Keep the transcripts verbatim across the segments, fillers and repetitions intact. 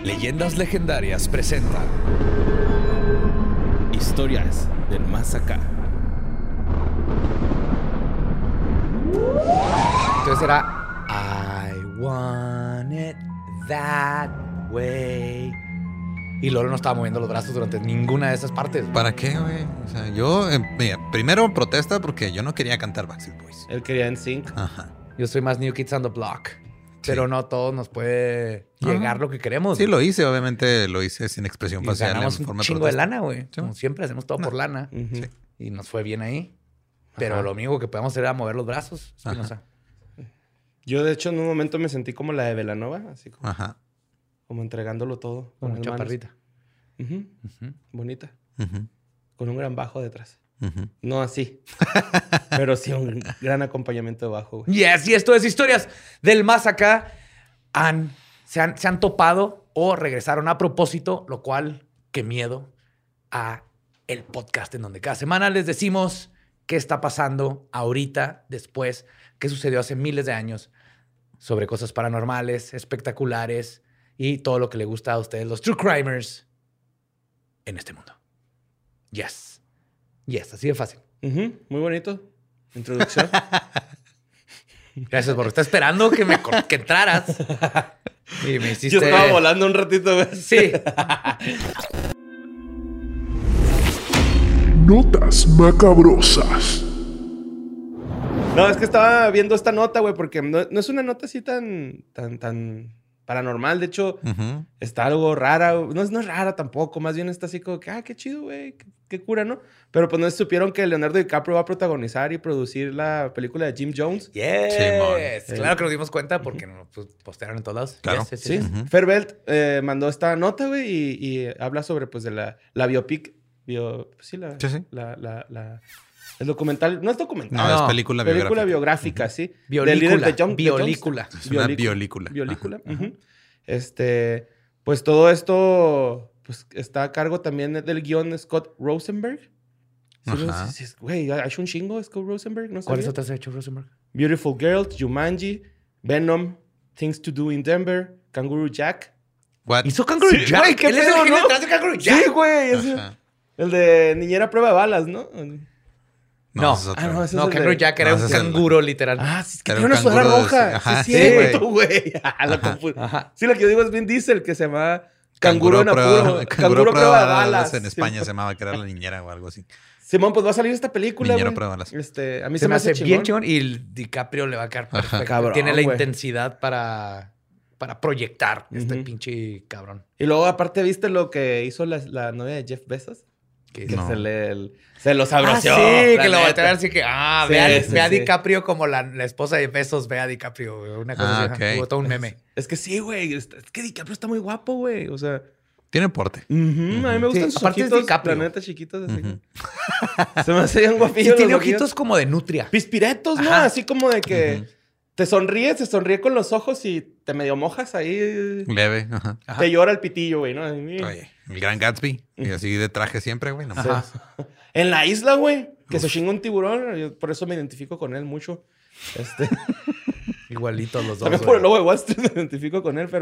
Leyendas Legendarias presenta Historias del Más Acá. Entonces era I want it that way. Y Lolo no estaba moviendo los brazos durante ninguna de esas partes. ¿Para qué, güey? O sea, yo, eh, mira, primero protesta porque yo no quería cantar Backstreet Boys. Él quería N Sync. Ajá. Yo soy más New Kids on the Block. Sí. Pero no todos nos puede llegar Ajá. lo que queremos. Sí, lo hice, obviamente lo hice sin expresión Y facial. ganamos en forma un de chingo de protesta. lana, güey. Sí. Como siempre, hacemos todo No. por lana. Ujú. Sí. Y nos fue bien ahí. Pero Ajá. lo único que podemos hacer era mover los brazos. Espinosa. Yo, de hecho, en un momento me sentí como la de Belanova, así como, Ajá. como entregándolo todo. Como con las manos. chaparrita. Ujú. Ujú. Bonita. Ujú. Con un gran bajo detrás. Ujú. No así. Pero sí un gran acompañamiento de bajo, güey. Yes, y esto es Historias del Más Acá. Han, se, han, se han topado o regresaron a propósito, lo cual, qué miedo, a el podcast en donde cada semana les decimos qué está pasando ahorita, después, qué sucedió hace miles de años sobre cosas paranormales, espectaculares y todo lo que le gusta a ustedes, los true crimers, en este mundo. Yes. Yes, así de fácil. Ujú. Muy bonito. Introducción. Gracias, por estar esperando que me cor- que entraras. Y me hiciste... Yo estaba volando un ratito, güey. Sí. Notas macabrosas. No, es que estaba viendo esta nota, güey, porque no, no es una nota así tan, tan, tan paranormal. De hecho, Ujú. está algo rara. No es, no es rara tampoco. Más bien está así como que, ah, qué chido, güey. Qué, qué cura, ¿no? Pero pues no supieron que Leonardo DiCaprio va a protagonizar y producir la película de Jim Jones. Yes. Simón. Claro que nos dimos cuenta porque nos pues, postearon en todos lados. Claro. Yes, yes, Sí. yes. Ujú. Fairvelt eh, mandó esta nota, güey, y, y habla sobre, pues, de la, la biopic. Bio, pues, sí, la, Sí, sí. La, la, la- el documental. No es documental. No, No, es película, película biográfica. biográfica, sí. Biolícula, Del líder de John- de biolícula. Johnstown. Es una Biolícula. biolícula. Biolícula. Ajá. Ujú. Este, pues todo esto pues está a cargo también del guión Scott Rosenberg. Sí, no Ajá. sé si es- Güey, ¿ha hecho un chingo Scott Rosenberg? ¿No ¿Cuáles sabía? otras ha hecho Rosenberg? Beautiful Girls, Jumanji, Venom, Things to Do in Denver, Kangaroo Jack. What? Hizo Kangaroo Sí, Jack. güey, qué Él es el pedo, genio ¿no? detrás de Kangaroo Jack. Sí, güey. ese- Ajá. El de Niñera Prueba de Balas, ¿no? No. ese es otro. Ah, no, ese No, es el Kangaroo de- Jack era No, un ese es el- canguro, literal. Ah, sí, es que Era tiene un una sudadera canguro de- roja. Ajá, sí, sí, es güey. cierto, güey. Ah, lo confundo. Ajá. Sí, lo que yo digo es Vin Diesel, que se llama Canguro, en prueba, apuro. canguro prueba de balas. En Sí, España se llamaba que era la niñera o algo así. Simón, pues va a salir esta película, Niñera güey. prueba de balas. Este, a mí Se, me hace bien chingón. chingón y el DiCaprio le va a quedar perfecto. Cabrón, Tiene la güey. intensidad para, para proyectar este Ujú. pinche cabrón. Y luego, aparte, ¿viste lo que hizo la, la novia de Jeff Bezos? Que Que No. se, le, el- se lo Ah, sabroció. sí, la que lo neta. voltearon así que, ah, Sí, ve, a, sí, ve a sí. DiCaprio como la, la esposa de Besos, ve a DiCaprio, güey. Una cosa Ah, así. ajá. ok. Hubo todo un meme. Es que sí, güey. Es es que DiCaprio está muy guapo, güey. O sea, Tiene porte. ujú, a mí me gustan Sí, sus aparte es ojitos, DiCaprio. la neta, chiquitos. Así. Ujú. Se me hacían Sí, guapillos. tiene los ojitos como de nutria. Pispiretos, ¿no? Ajá. Así como de que Ujú. te sonríes, te sonríe con los ojos y te medio mojas ahí. Leve. Ajá. Ajá. Te llora el pitillo, güey, ¿no? Ay, Oye, el gran Gatsby. Y así de traje siempre, güey. No Sí. mames. En la isla, güey, que se chinga un tiburón. Yo por eso me identifico con él mucho. Este, Igualitos los dos. también güey. por el logo de Wall Street me identifico con él, pero...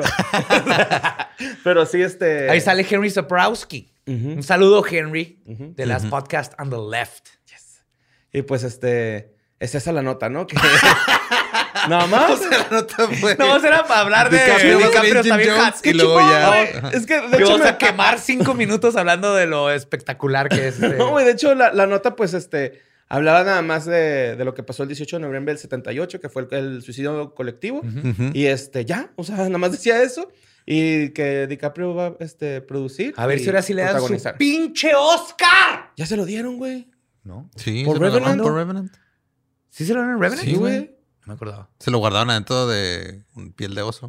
pero sí, este... Ahí sale Henry Zabrowski. Ujú, Un saludo, Henry, ujú. de las Ujú. podcast on the left. Y pues, este... Es esa la nota, ¿no? Que... Nada más. No te fue. No, era para hablar de DiCaprio, DiCaprio está Jim bien Jones, hot. y luego chingón, ya- güey. Ajá. Es que, de Y hecho, vamos me- a quemar cinco minutos hablando de lo espectacular que es. este- No, güey, de hecho, la, la nota, pues, este... Hablaba nada más de, de lo que pasó el dieciocho de noviembre del setenta y ocho, que fue el, el suicidio colectivo. Ujú. Ujú. Y, este, ya. O sea, nada más decía eso. Y que DiCaprio va a este, producir. A ver y si ahora sí le dan su protagonizar. pinche Oscar. Ya se lo dieron, güey. ¿No? Sí, ¿Por se lo Revenant? guardaron por Revenant. ¿Sí se lo dan en Revenant? Sí, güey. No me acordaba. Se lo guardaron adentro de un piel de oso.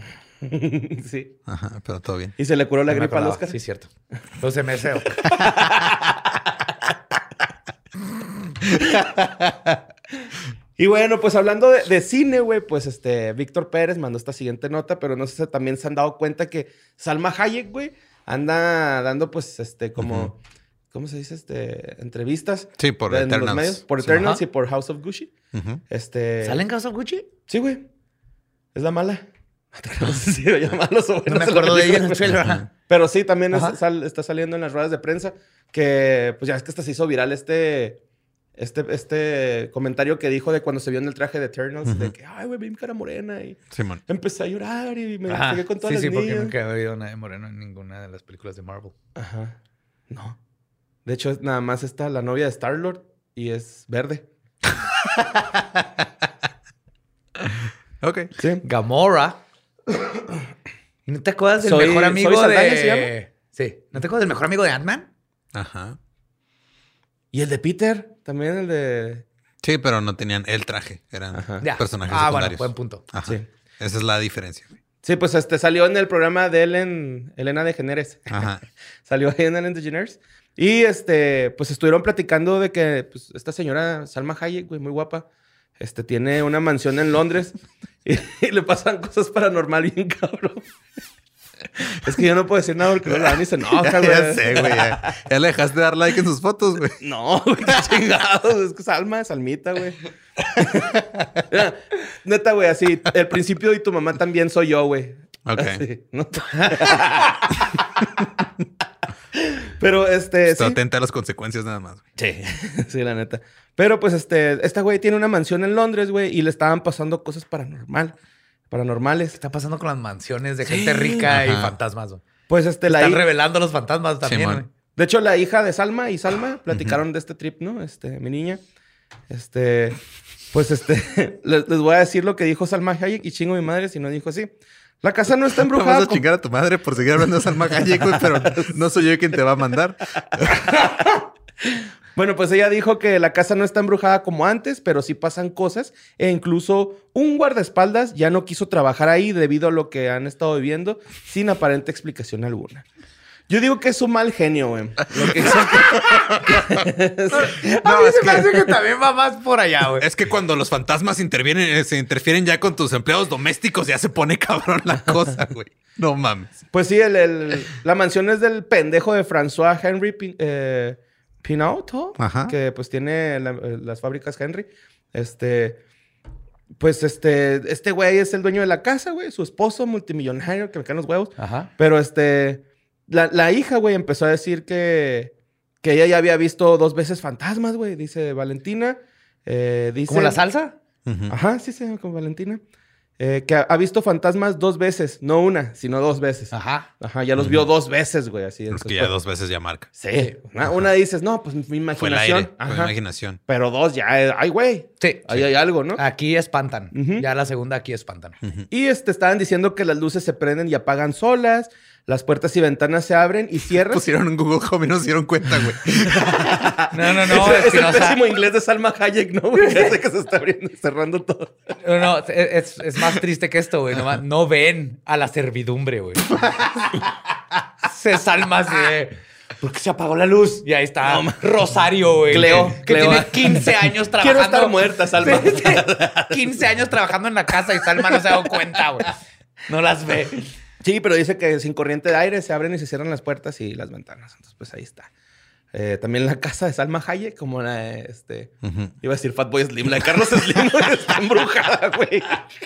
Sí. Ajá, pero todo bien. Y se le curó la No me gripa al acordaba. Oscar. Sí, cierto. Lo se me hace. Y bueno, pues hablando de, de cine, güey, pues este, Víctor Pérez mandó esta siguiente nota, pero no sé si también se han dado cuenta que Salma Hayek, güey, anda dando, pues, este, como, Ujú. ¿cómo se dice? Este, entrevistas. Sí, por en los Eternals. medios, por Sí. Eternals Ajá. y por House of Gucci. Ujú. Este. ¿Sale en House of Gucci? Sí, güey. Es la mala. No sé si lo llaman los sobrinos. No me de la acuerdo de ella en película. el trailer. Ajá. Pero sí, también es- Ajá. sal- está saliendo en las ruedas de prensa que, pues ya es que hasta se hizo viral este, este, este comentario que dijo de cuando se vio en el traje de Eternals, Ujú. de que, ay, güey, vi mi cara morena y Simón. empecé a llorar y me Ajá. pegué con todas Sí, las sí, porque niñas. nunca he oído nada de Moreno en ninguna de las películas de Marvel. Ajá. No. De hecho, es- nada más está la novia de Star-Lord y es verde. Ok. Sí. Gamora. ¿Y no te acuerdas del Soy- mejor ¿Soy amigo Saldaña de... se llama? Sí. ¿No te acuerdas del mejor amigo de Ant-Man? Ajá. Y el de Peter, también el de... Sí, pero no tenían el traje. Eran Ajá. Ya. personajes Ah, bueno, secundarios. buen punto. Ajá. Sí. Esa es la diferencia, güey. Sí, pues este salió en el programa de Ellen, Elena DeGeneres. Ajá. Salió ahí en Ellen DeGeneres. Y este, pues estuvieron platicando de que pues, esta señora Salma Hayek, güey, muy guapa, este, tiene una mansión en Londres y, y le pasan cosas paranormal bien cabrón. Es que yo no puedo decir nada porque no la dan y se enoja, güey. Ya sé, güey. Ya, ya le dejaste de dar like en sus fotos, güey. No, güey, qué chingados. Es que Salma, Salmita, güey. Mira, neta, güey, así, el principio y tu mamá también soy yo, güey. Ok. Así, ¿no? Pero este. Estoy sí. atenta a las consecuencias nada más, güey. Sí, sí, la neta. Pero pues este, esta güey tiene una mansión en Londres, güey, y le estaban pasando cosas paranormal, paranormales. ¿Qué está pasando con las mansiones de gente rica y Ajá. fantasmas? Güey? Pues este, la Están hi- revelando los fantasmas también, Simón. güey. de hecho, la hija de Salma y Salma platicaron de este trip, ¿no? Este, mi niña. Este, pues este, les, les voy a decir lo que dijo Salma Hayek y chingo mi madre si no dijo así. La casa no está embrujada. Vamos a con- chingar a tu madre por seguir hablando de Salma Hayek, güey, pero no soy yo quien te va a mandar. Bueno, pues ella dijo que la casa no está embrujada como antes, pero sí pasan cosas. E incluso un guardaespaldas ya no quiso trabajar ahí debido a lo que han estado viviendo sin aparente explicación alguna. Yo digo que es un mal genio, güey. Lo que hizo- A No, mí es se me que- hace que también va más por allá, güey. Es que cuando los fantasmas intervienen, eh, se interfieren ya con tus empleados domésticos, ya se pone cabrón la cosa, güey. No mames. Pues sí, el, el- la mansión es del pendejo de François Henry Pin- eh, Pinault, ¿no? Ajá. Que pues tiene la- eh, las fábricas Henry. Este... Pues este... Este güey es el dueño de la casa, güey. Su esposo multimillonario que me caen los huevos. Ajá. Pero este... La, la hija, güey, empezó a decir que... Que ella ya había visto dos veces fantasmas, güey. Dice Valentina. Eh, dice... ¿Como la salsa? Ujú. Ajá, sí, sí, con Valentina. Eh, que ha, ha visto fantasmas dos veces. No una, sino dos veces. Ajá. Ajá, ya los vio dos veces, güey. Así. Es entonces, que ya pues, dos veces ya marca. Sí. Una, una dices, no, pues mi Fue el imaginación. aire, fue Ajá. mi imaginación. Pero dos ya, eh, ay, güey. Sí. Ahí hay algo, ¿no? Aquí espantan. Ujú. Ya la segunda aquí espantan. Y este, estaban diciendo que las luces se prenden y apagan solas, las puertas y ventanas se abren y cierran. Pusieron en Google Home y no se dieron cuenta, güey. No, no, no. es, es el Espinosa. pésimo inglés de Salma Hayek, ¿no? Güey, que hace que se está abriendo y cerrando todo. No, no, es, es más triste que esto, güey. No, ma- no ven a la servidumbre, güey. Se salma así de... ¿Por qué se apagó la luz? Y ahí está Rosario, güey. Cleo, Que, que Cleo. tiene quince años trabajando. Quiero estar muerta, Salma. Sí, sí. quince años trabajando en la casa y Salma no se ha dado cuenta, güey. No las ve. Sí, pero dice que sin corriente de aire se abren y se cierran las puertas y las ventanas. Entonces, pues ahí está. Eh, también la casa de Salma Hayek, como la de, este... Ujú. Iba a decir Fatboy Slim. La de Carlos Slim güey, está embrujada, güey.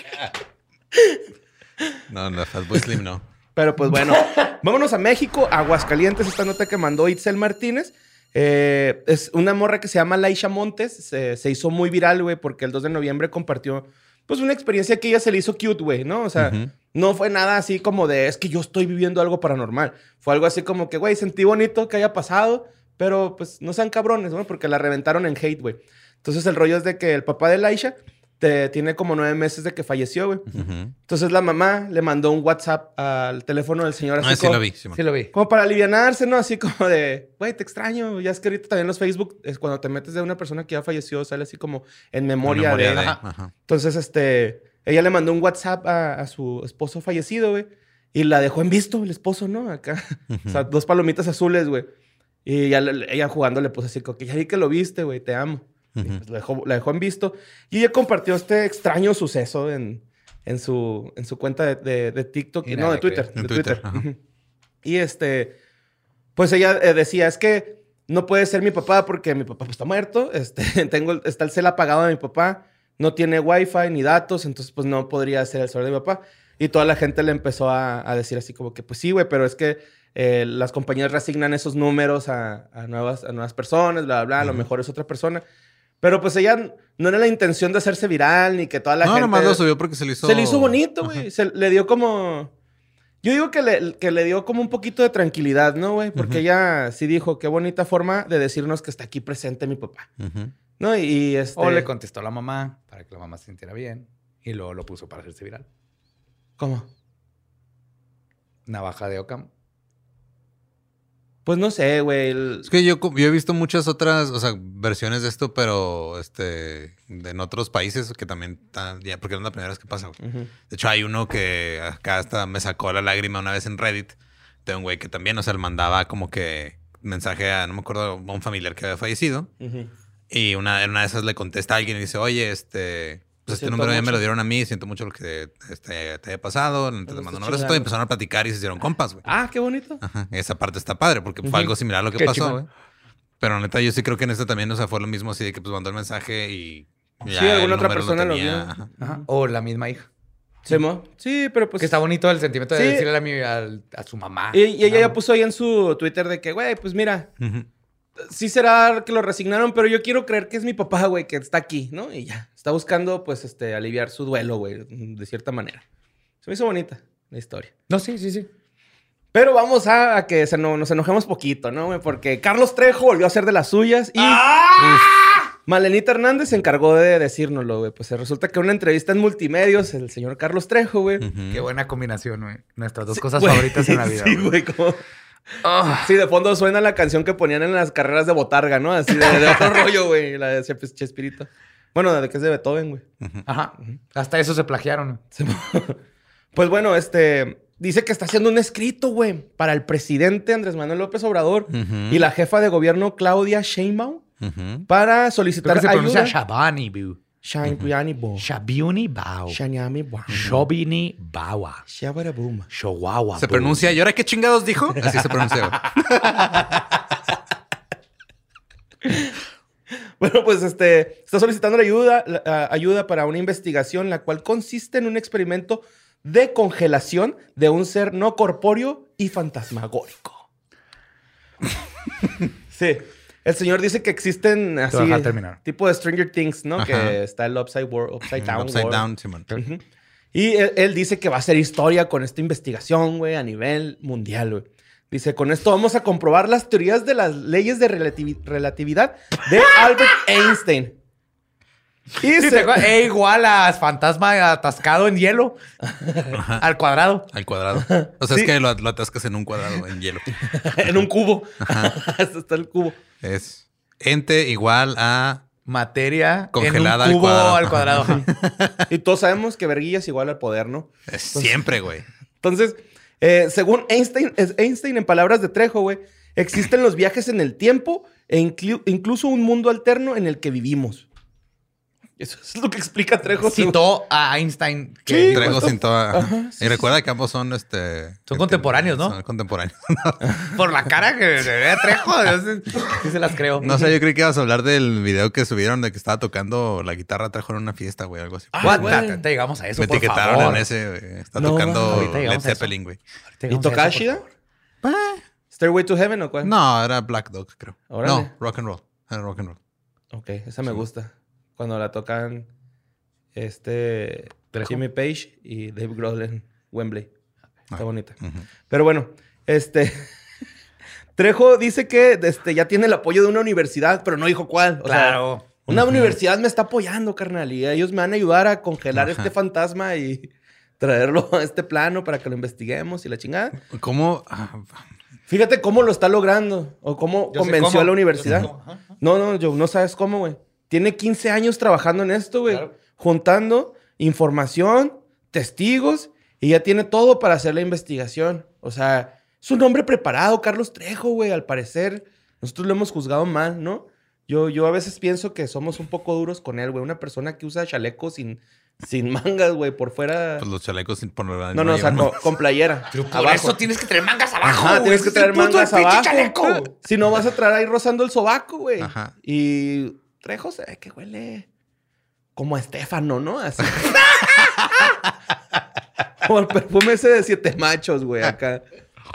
No, no, Fatboy Slim no. Pero pues bueno, vámonos a México, Aguascalientes, esta nota que mandó Itzel Martínez. Eh, es una morra que se llama Laisha Montes. Se, se hizo muy viral, güey, porque el dos de noviembre compartió, pues, una experiencia que ella se le hizo cute, güey, ¿no? O sea, Ujú. no fue nada así como de, es que yo estoy viviendo algo paranormal. Fue algo así como que, güey, sentí bonito que haya pasado, pero pues no sean cabrones, ¿no? Porque la reventaron en hate, güey. Entonces el rollo es de que el papá de Laisha te, tiene como nueve meses de que falleció, güey. Ujú. Entonces la mamá le mandó un WhatsApp al teléfono del señor así Ah, sí como, lo vi. Simón. Sí lo vi. como para alivianarse, ¿no? Así como de, güey, te extraño. Ya es que ahorita también los Facebook, es cuando te metes de una persona que ya falleció, sale así como en memoria, Memoria de... de- Ajá. ajá. Entonces, este, ella le mandó un WhatsApp a, a su esposo fallecido, güey. Y la dejó en visto, el esposo, ¿no? Acá. O sea, dos palomitas azules, güey. Y ya le- ella jugando le puso así como que ya vi que lo viste, güey, te amo. Y Ujú. pues la dejó, la dejó en visto. Y ella compartió este extraño suceso en, en, su, en su cuenta de, de, de TikTok. Y no, nada de que Twitter. ver. En De Twitter, Twitter. ajá. Ujú. Y este... Pues ella eh, decía, es que no puede ser mi papá porque mi papá pues, está muerto. Este, tengo, el- está el cel apagado de mi papá. No tiene wifi ni datos. Entonces, pues, no podría ser el celular de mi papá. Y toda la gente le empezó a, a decir así como que, pues sí, güey, pero es que eh, las compañías reasignan esos números a, a, nuevas, a nuevas personas, bla, bla, bla. Uh-huh. A lo mejor es otra persona. Pero pues ella no era la intención de hacerse viral ni que toda la no, gente... No, nomás lo subió porque se le hizo... Se le hizo bonito, güey. Se le dio como... Yo digo que le, que le dio como un poquito de tranquilidad, ¿no, güey? Porque uh-huh. ella sí dijo, qué bonita forma de decirnos que está aquí presente mi papá. Uh-huh. ¿No? Y, y este... O le contestó a la mamá para que la mamá se sintiera bien. Y luego lo puso para hacerse viral. ¿Cómo? Navaja de Ockham. Pues no sé, güey. El... Es que yo, yo he visto muchas otras, o sea, versiones de esto, pero este, de, en otros países que también, están, ya, porque no es la primera vez que pasa, güey. Uh-huh. De hecho, hay uno que acá hasta me sacó la lágrima una vez en Reddit, de un güey que también, o sea, le mandaba como que mensaje a, no me acuerdo, a un familiar que había fallecido. Uh-huh. Y una, en una de esas le contesta a alguien y dice, oye, este... Pues este número mucho. Ya me lo dieron a mí, siento mucho lo que este, te haya pasado, te mando un abrazo y empezaron a platicar y se hicieron compas, güey. Ah, qué bonito. Ajá, esa parte está padre porque uh-huh. fue algo similar a lo que qué pasó, güey. Pero neta, yo sí creo que en esto también, o sea, fue lo mismo así de que pues mandó el mensaje y ya sí, alguna otra persona lo, lo vio. Ajá. Ajá. O la misma hija. ¿Sí? Sí, pero pues... Que está bonito el sentimiento de sí. decirle a, mi, a, a su mamá. Y, y ella ya puso ahí en su Twitter de que, güey, pues mira... Uh-huh. Sí será que lo resignaron, pero yo quiero creer que es mi papá, güey, que está aquí, ¿no? Y ya. Está buscando, pues, este, aliviar su duelo, güey, de cierta manera. Se me hizo bonita la historia. No, sí, sí, sí. Pero vamos a, a que se no, nos enojemos poquito, ¿no, güey? Porque Carlos Trejo volvió a hacer de las suyas y... ¡Ah! Malenita Hernández se encargó de decírnoslo, güey. Pues resulta que en una entrevista en Multimedios, el señor Carlos Trejo, güey... Uh-huh. Qué buena combinación, güey. Nuestras dos sí, cosas wey, favoritas en la vida. Sí, güey, como... Oh. Sí, de fondo suena la canción que ponían en las carreras de botarga, ¿no? Así de, de otro rollo, güey. La de Chespirito. Bueno, de que es de Beethoven, güey. Uh-huh. Ajá. Uh-huh. Hasta eso se plagiaron. Pues bueno, este... Dice que está haciendo un escrito, güey, para el presidente Andrés Manuel López Obrador uh-huh. y la jefa de gobierno Claudia Sheinbaum uh-huh. para solicitar ayuda. Creo que se pronuncia Shabani, bu. Shabiani Bo. Shabiuni Bao. Shanyami Bao. Shobini Bawa. Shabarabum. Showawa. Se pronuncia. ¿Y ahora qué chingados dijo? Así se pronuncia. Bueno, pues este está solicitando ayuda, uh, ayuda para una investigación, la cual consiste en un experimento de congelación de un ser no corpóreo y fantasmagórico. Sí. El señor dice que existen así tipo de Stranger Things, ¿no? Ajá. Que está el Upside, world, upside Down. Upside world. Down, Simón. Uh-huh. Y él, él dice que va a hacer historia con esta investigación, güey, a nivel mundial, güey. Dice, con esto vamos a comprobar las teorías de las leyes de relativi- relatividad de Albert Einstein. Y sí, se... E igual a fantasma atascado en hielo. Ajá. Al cuadrado. Al cuadrado. O sea, sí. Es que lo, lo atascas en un cuadrado, en hielo. En un cubo. Hasta está el cubo. Es ente igual a... materia congelada en un cubo al cuadrado. Al cuadrado. Y todos sabemos que verguilla es igual al poder, ¿no? Es siempre, güey. Entonces, eh, según Einstein, Einstein, en palabras de Trejo, güey, existen los viajes en el tiempo e inclu- incluso un mundo alterno en el que vivimos. Eso es lo que explica Trejo. Citó a Einstein. Que sí, Trejo citó a... Ajá, sí, y recuerda sí. que ambos son... este Son contemporáneos, ¿no? Son contemporáneos. Por la cara que se ve a Trejo. Sí se las creo. No sé, yo creí que ibas a hablar del video que subieron de que estaba tocando la guitarra Trejo en una fiesta, güey. Algo así. Ah, te, te llegamos a eso, Me por etiquetaron favor. en ese, güey. Está no, tocando Led Zeppelin, güey. ¿Y tocaba Shida? ¿Stairway to Heaven o cuál? No, era Black Dog, creo. Órale. No, Rock and Roll. Era Rock and Roll. Ok, esa me sí. gusta. Cuando la tocan... Este... Trejo. Jimmy Page y Dave Grohl en Wembley. Está ah, bonita. Uh-huh. Pero bueno, este... Trejo dice que este, ya tiene el apoyo de una universidad, pero no dijo cuál. O claro. Sea, una uh-huh. universidad me está apoyando, carnal. Y ellos me van a ayudar a congelar uh-huh. este fantasma y traerlo a este plano para que lo investiguemos y la chingada. ¿Cómo? Fíjate cómo lo está logrando. O cómo yo convenció a la universidad. No, no, yo no sabes cómo, güey. Tiene quince años trabajando en esto, güey. Claro. Juntando información, testigos, y ya tiene todo para hacer la investigación. O sea, es un hombre preparado, Carlos Trejo, güey, al parecer. Nosotros lo hemos juzgado mal, ¿no? Yo, yo a veces pienso que somos un poco duros con él, güey. Una persona que usa chalecos sin, sin mangas, güey, por fuera... Pues los chalecos sin poner... No, no, no o sea, con, con playera. Pero por abajo. Eso tienes que traer mangas abajo, Ajá, tienes que traer mangas abajo. Chaleco. Si no, vas a traer ahí rozando el sobaco, güey. Ajá. Y Trejo se ve que huele... como a Estefano, ¿no? Así. O el perfume ese de siete machos, güey, acá.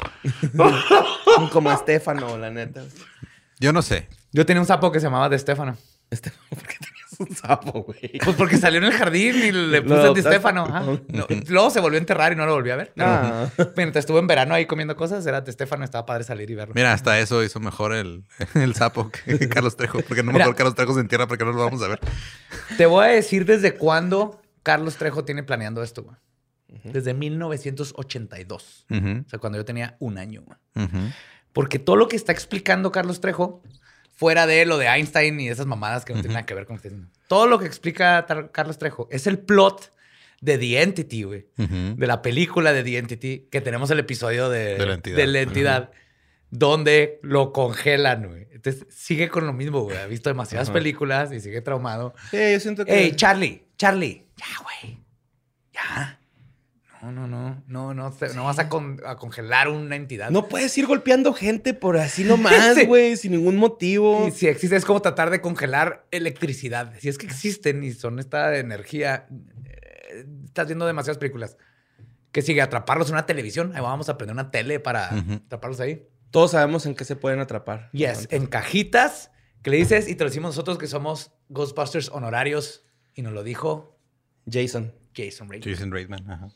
Como Estefano, la neta. Yo no sé. Yo tenía un sapo que se llamaba De Stefano. Estefano, ¿por qué tenías un sapo, güey? Pues porque salió en el jardín y le puse Lo De Stefano. Ajá. adoptaste. No, luego se volvió a enterrar y no lo volví a ver. Pero Ah. mientras estuve en verano ahí comiendo cosas, era De Stefano. Estaba padre salir y verlo. Mira, hasta eso hizo mejor el, el sapo que Carlos Trejo. Porque no Mira. mejor Carlos Trejo se entierra porque no lo vamos a ver. Te voy a decir desde cuándo Carlos Trejo tiene planeando esto, güey. Desde mil novecientos ochenta y dos. Ujú, O sea, cuando yo tenía un año, güey. ujú. Porque todo lo que está explicando Carlos Trejo, fuera de lo de Einstein y esas mamadas que no tienen nada que ver con lo que estoy diciendo, todo lo que explica Tar- Carlos Trejo es el plot de The Entity, güey. Ujú. De la película de The Entity, que tenemos el episodio de, De la entidad. de la entidad, donde lo congelan, güey. Entonces sigue con lo mismo, güey. Ha visto demasiadas Ajá. películas y sigue traumado. Sí, yo siento que... Ey, Charlie, Charlie. Ya, güey. Ya. No, no, no. No, no, te- no vas a, con- a congelar una entidad. No puedes ir golpeando gente por así nomás, Sí. güey, sin ningún motivo. Y si existe, es como tratar de congelar electricidad. Si es que existen y son esta energía, eh, estás viendo demasiadas películas. Que sigue atraparlos en una televisión. Ahí vamos a prender una tele para Ujú. atraparlos ahí. Todos sabemos en qué se pueden atrapar. Yes, en cajitas que le dices y te lo decimos nosotros que somos Ghostbusters honorarios. Y nos lo dijo Jason. Jason Reitman. Jason Reitman. Ajá.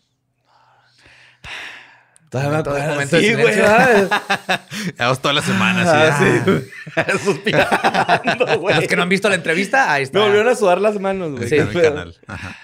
Todavía me Momento de- acuerdo. momento de Sí, güey. silencio. ¿verdad? Llevamos toda la semana Ah, así. sí, güey. Suspirando, güey. Los que no han visto la entrevista, ahí está. Me volvieron a sudar las manos, güey. Está en Sí. el canal.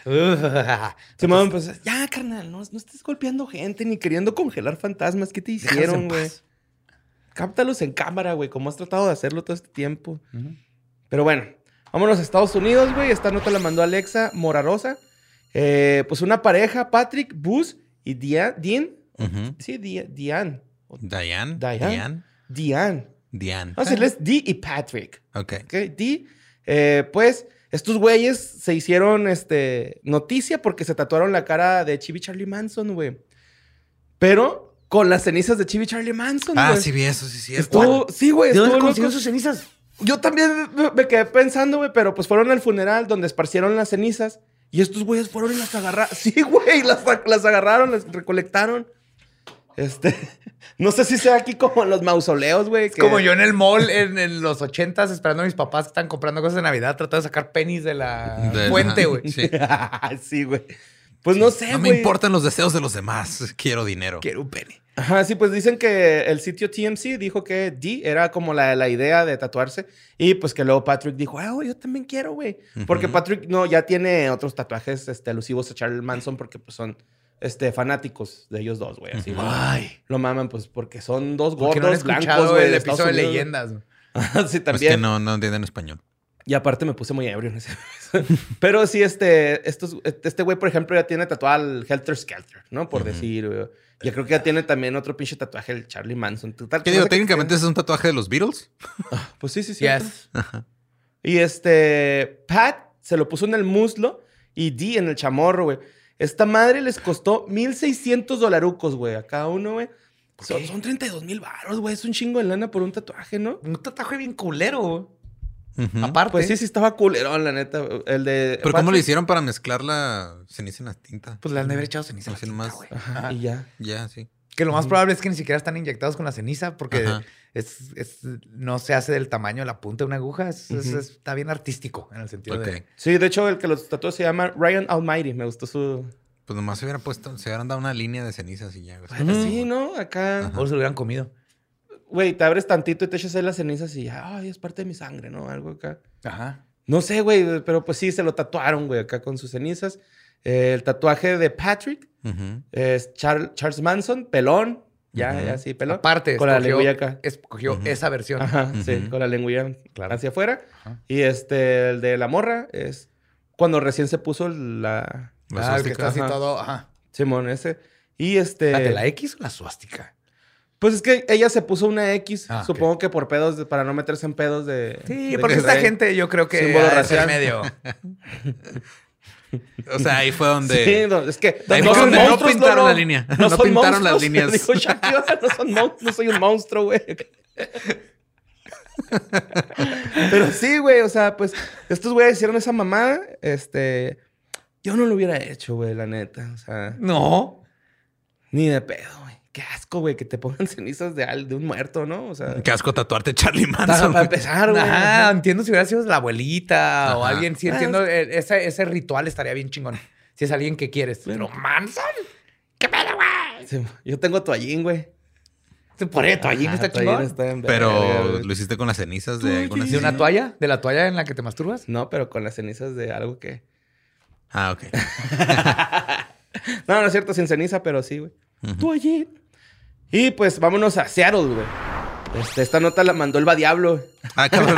Ajá. Se me empezó, ya, carnal, no, no estés golpeando gente ni queriendo congelar fantasmas. ¿Qué te Déjalos hicieron, en güey? paz. Cáptalos en cámara, güey, como has tratado de hacerlo todo este tiempo. Pero bueno, vámonos a Estados Unidos, güey. Esta nota la mandó Alexa Morarosa. Eh, pues una pareja, Patrick, Buzz y Dia- Dean. Ujú. Sí, Dia- Diane. Diane. Diane. Diane. Diane. Diane. Vamos a decirles Dee y Patrick. Ok. ¿Ok? Dee, eh, pues, estos güeyes se hicieron este, noticia porque se tatuaron la cara de Chibi Charlie Manson, güey. Pero con las cenizas de Chibi Charlie Manson, güey. Ah, sí vi eso, sí, sí. Estuvo, sí, güey. ¿De dónde estuvo consiguió loco. sus cenizas? Yo también me- me quedé pensando, güey, pero pues fueron al funeral donde esparcieron las cenizas y estos güeyes fueron y las agarraron. Sí, güey, las, las agarraron, las recolectaron. Este, no sé si sea aquí como en los mausoleos, güey. que- Como yo en el mall en, en los ochentas esperando a mis papás que están comprando cosas de Navidad, tratando de sacar pennies de la De- fuente, ajá, güey. Sí. sí, güey. Pues no sé, No me güey. importan los deseos de los demás. Quiero dinero. Quiero un penny. Ajá, sí, pues dicen que el sitio T M C dijo que Dee era como la, la idea de tatuarse. Y pues que luego Patrick dijo, ah, güey, yo también quiero, güey. Porque Ujú. Patrick no, ya tiene otros tatuajes este, alusivos a Charles Manson porque pues son este, fanáticos de ellos dos, güey. Así, Ujú. güey. Ay. Lo maman, pues porque son dos Porque no han gordos blancos, escuchado güey. el de episodio de Estados Unidos. leyendas. güey. Ajá, sí, Es también. que no, no entienden español. Y aparte me puse muy ebrio en ese. Pero sí, este, estos, este güey, por ejemplo, ya tiene tatuado al Helter Skelter, ¿no? Por Ujú. decir, güey. Ya creo que ya tiene también otro pinche tatuaje, el Charlie Manson. Total, ¿Qué no digo? sé qué- Técnicamente ese es un tatuaje de los Beatles. Pues sí, sí, sí. Yes. Y este, Pat se lo puso en el muslo y Dee en el chamorro, güey. Esta madre les costó mil seiscientos dolarucos, güey, a cada uno, güey. Son, son treinta y dos mil baros, güey. Es un chingo de lana por un tatuaje, ¿no? Un tatuaje bien culero, güey. Ujú. Aparte. Pues sí, sí estaba culerón, la neta. El de... Pero ¿cómo Patrick- le hicieron para mezclar la ceniza en la tinta? Pues le han de haber echado ceniza a la Así tinta, nomás. güey. Ajá, Ajá. y ya. Ya, sí. Que lo más probable es que ni siquiera están inyectados con la ceniza porque Ajá. es, es- no se hace del tamaño de la punta de una aguja. Es- es- Ujú. está bien artístico en el sentido Ok. de... Sí, de hecho, el que los tatuó se llama Ryan Almighty. Me gustó su... Pues nomás se hubiera puesto, se hubieran dado una línea de cenizas y ya. güey. Sí, ¿no? Acá... O se lo hubieran comido. Güey, te abres tantito y te echas ahí las cenizas y ya... Ay, es parte de mi sangre, ¿no? Algo acá. Ajá. No sé, güey, pero pues sí, se lo tatuaron, güey, acá con sus cenizas. Eh, el tatuaje de Patrick Ujú. es Char- Charles Manson, pelón. Ya, Ujú. ya, sí, pelón. Aparte, Con la escogió, lengüilla acá. escogió Ujú. esa versión. Ajá, sí, Ujú. con la lengüilla Claro. hacia afuera. Ajá. Y este, el de la morra es cuando recién se puso la... La Ah, el que suástica. está así Ajá. todo... Ajá. Simón, ese. Y este... Espérate, ¿la X o la suástica? Pues es que ella se puso una X, Ah, ok. supongo que por pedos, de- para no meterse en pedos de... Sí, de porque que esta rey. gente yo creo que Símbolo ha de ser racial. medio... O sea, ahí fue donde... Sí, no, es que Ahí no fue son donde no monstruos, pintaron Lolo. la línea. No, No son pintaron las monstruos. líneas. Dijo Shakira, no, son mon- no soy un monstruo, güey. Pero sí, güey, o sea, pues estos güeyes hicieron esa mamada. Este, yo no lo hubiera hecho, güey, la neta. O sea, No. Ni de pedo, güey. Qué asco, güey, que te pongan cenizas de, al- de un muerto, ¿no? O sea, Qué asco tatuarte Charlie para, Manson. para empezar, güey. Ajá, entiendo si hubiera sido la abuelita o Ajá. alguien. Sí, entiendo. eh, Ese, ese ritual estaría bien chingón. Si es alguien que quieres. Pero Manson, ¿qué pedo, güey? Sí, yo tengo toallín, güey. Por eso, toallín Ajá, está toallín chingón. está en Pero verga, güey. lo hiciste con las cenizas de alguna ¿De una toalla? ¿De la toalla en la que te masturbas? No, pero con las cenizas de algo que... Ah, ok. No, no es cierto, sin ceniza, pero sí, güey. Toallín. Y pues vámonos a Seattle, güey. Este, esta nota la mandó el Va Diablo, güey. Ah, cabrón.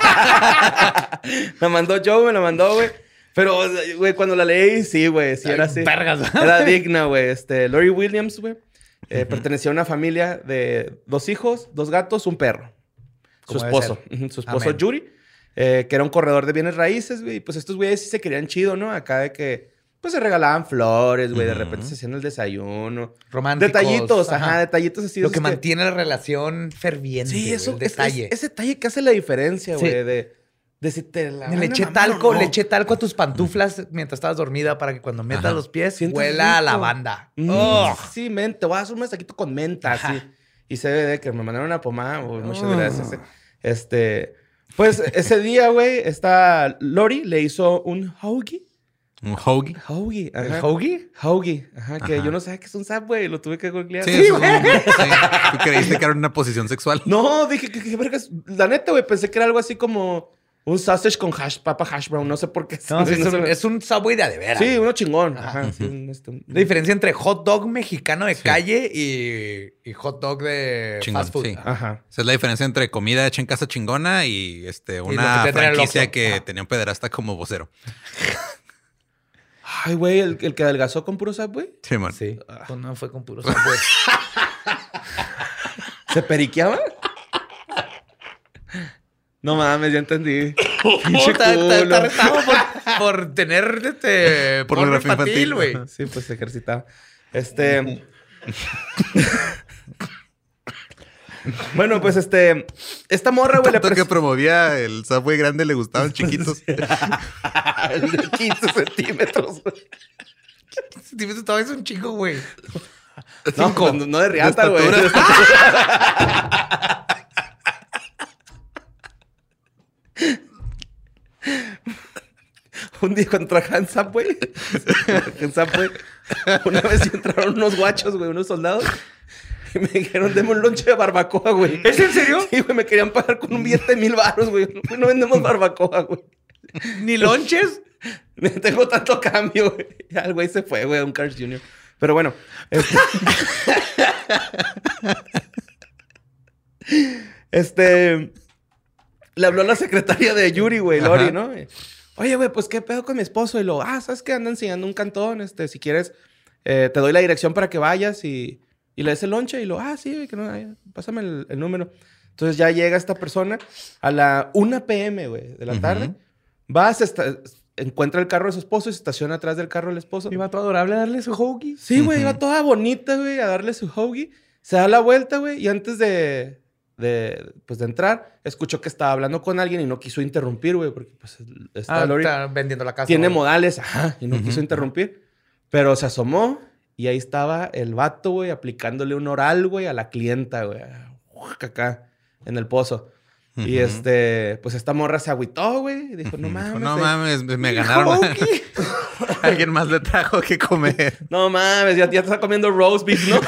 La mandó Joe, me la mandó, güey. Pero, güey, cuando la leí, sí, güey, sí Ay, era así. vergas, ¿verdad? Era digna, güey. Este, Lori Williams, güey, eh, pertenecía a una familia de dos hijos, dos gatos, un perro. Su Como debe esposo. ser. Ujú, su esposo, Amén. Yuri, eh, que era un corredor de bienes raíces, güey. Y pues estos güeyes sí se querían chido, ¿no? Acá de que, pues se regalaban flores, güey. De Ujú. repente se hacían el desayuno. Románticos. Detallitos, ajá, detallitos así. Lo esos que mantiene la relación ferviente. Sí, güey, eso, el es- detalle. es- ese detalle que hace la diferencia, Sí. güey, de, de si te la Le van a eché mamar o talco, no. le eché talco a tus pantuflas mientras estabas dormida para que cuando metas Ajá. los pies Sientes huela a rico. lavanda. Mm, Oh. Sí, men, te voy a hacer un mensaquito con menta, Ajá. así. Y C B D, que me mandaron una pomada, güey, muchas Oh. gracias. eh. Este, pues ese día, güey, esta Lori le hizo un hoagie. Un hoagie. Hoagie, ¿El ajá. hoagie? Hoagie, ajá, que Ajá. yo no sabía que es un Subway, lo tuve que googlear. Sí, eso es un- sí. ¿Tú creíste que era una posición sexual? No, dije que, que vergas. La neta, güey, pensé que era algo así como un sausage con hash, papa hash brown, no sé por qué. No, sí, es, No sé. un, es un Subway de a de veras. Sí, uno chingón. Ajá. Ajá, sí, un, este, un- La diferencia entre hot dog mexicano de calle y, y hot dog de Chingón, fast food. sí. Ajá. Esa es la diferencia entre comida hecha en casa chingona y este lo una que te trae el franquicia Oxxo. que Ajá. tenía un pederasta como vocero. Ay, güey, el, el que adelgazó con puro Subway. Sí, man. Sí. Pues no fue con puro Subway. ¿Se periqueaba? No mames, ya entendí. Pinche Está, está- está culo. arrestado por, por tener este porno Pornografía infantil, infantil. güey. Sí, pues se ejercitaba. Este. Bueno, pues este. Esta morra, güey, le Tanto que pres- promovía el Subway grande le gustaban chiquitos. El de quince centímetros, güey. Centímetros todavía es un chico, güey. No, no, no de riata, De güey. estatura. Un día cuando trabajaba en Subway, en Subway, una vez entraron unos guachos, güey, unos soldados, y me dijeron, deme un lonche de barbacoa, güey. ¿Es en serio? Sí, güey, me querían pagar con un billete de mil baros, güey. No, no vendemos barbacoa, güey. ¿Ni lonches? Tengo tanto cambio, güey. Ya el güey se fue, güey, a un Cars junior Pero bueno. Este... este... Le habló la secretaria de Yuri, güey, Lori, Ajá. ¿no? Oye, güey, pues, ¿qué pedo con mi esposo? Y lo, ah, ¿sabes qué? Anda enseñando un cantón. Este, si quieres, eh, te doy la dirección para que vayas y, y le des el lonche. Y lo, ah, sí, güey, que no, ay, pásame el, el número. Entonces ya llega esta persona a la una pe eme, güey, de la Ujú. tarde. Va, se esta- encuentra el carro de su esposo y se estaciona atrás del carro del esposo. Iba todo adorable a darle su hoagie. Sí, güey, Ujú. iba toda bonita, güey, a darle su hoagie. Se da la vuelta, güey, y antes de, de, pues, de entrar, escuchó que estaba hablando con alguien y no quiso interrumpir, güey, porque, pues, esta Ah, Lori está vendiendo la casa. tiene güey. modales, ajá, y no quiso interrumpir. Pero se asomó y ahí estaba el vato, güey, aplicándole un oral, güey, a la clienta, güey, acá, en el pozo. Y Ujú. este, pues esta morra se agüitó, güey, y dijo, no Dijo, mames. no eh, mames, me me ganaron. Alguien más le trajo que comer. No mames, ya, ya está comiendo roast beef, ¿no?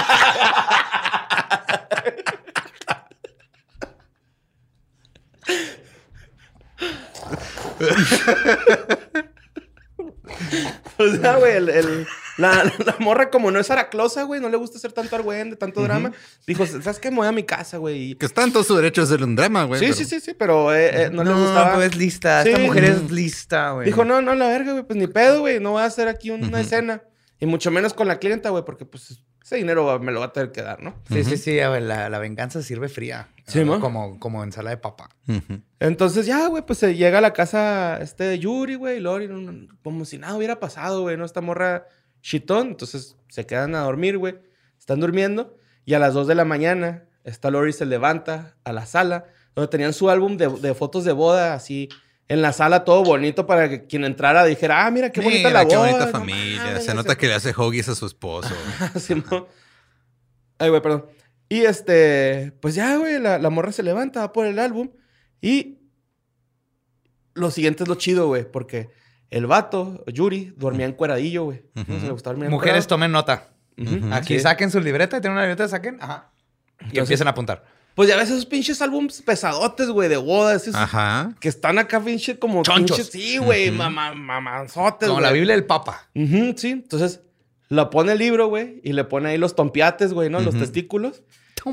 O sea, güey, el, el- la, la morra como no es araclosa, güey, no le gusta hacer tanto argüende, tanto drama. Dijo, ¿sabes qué? Me voy a mi casa, güey. Y- Que está en todo su derecho de hacer un drama, güey. Sí, pero- sí, sí, sí, pero eh, eh, no, No, le gustaba. pues es lista. Sí. Esta mujer es lista, güey. Dijo, no, no, la verga, güey, pues ni pedo, güey, no voy a hacer aquí una escena. Y mucho menos con la clienta, güey, porque pues ese dinero me lo va a tener que dar, ¿no? Sí, sí, sí. a ver, La, la venganza sirve fría. Sí, Ah, ¿no? Como, como ensalada de papa. Ujú. Entonces ya, güey, pues se llega a la casa este de Yuri, güey, Lori, no- no- como si nada hubiera pasado, güey, ¿no? Esta morra chitón. Entonces se quedan a dormir, güey. Están durmiendo y a las dos de la mañana esta Lori se levanta a la sala donde tenían su álbum de, de fotos de boda así en la sala todo bonito para que quien entrara dijera, ah, mira, qué bonita Mira, la qué boda. bonita no familia. mames, Se nota que le hace huggies a su esposo. Simón. Ay, güey, perdón. Y este, pues ya, güey, la, la morra se levanta, va por el álbum. Y lo siguiente es lo chido, güey, porque el vato, Yuri, dormía encueradillo, güey. Ujú. No se le gustaba dormir Mujeres, encuerado. tomen nota. Ujú. Aquí Sí. saquen su libreta, tienen una libreta, saquen. Ajá. Y Entonces- empiezan a apuntar. Pues ya ves esos pinches álbums pesadotes, güey, de bodas. Esos Ajá. que están acá, pinche, como Chonchos. pinches. Sí, güey, Ujú. mamá, mamanzotes, Como güey. la Biblia del Papa. Ujú, sí. Entonces, lo pone el libro, güey, y le pone ahí los tompiates, güey, ¿no? Los Ujú. testículos.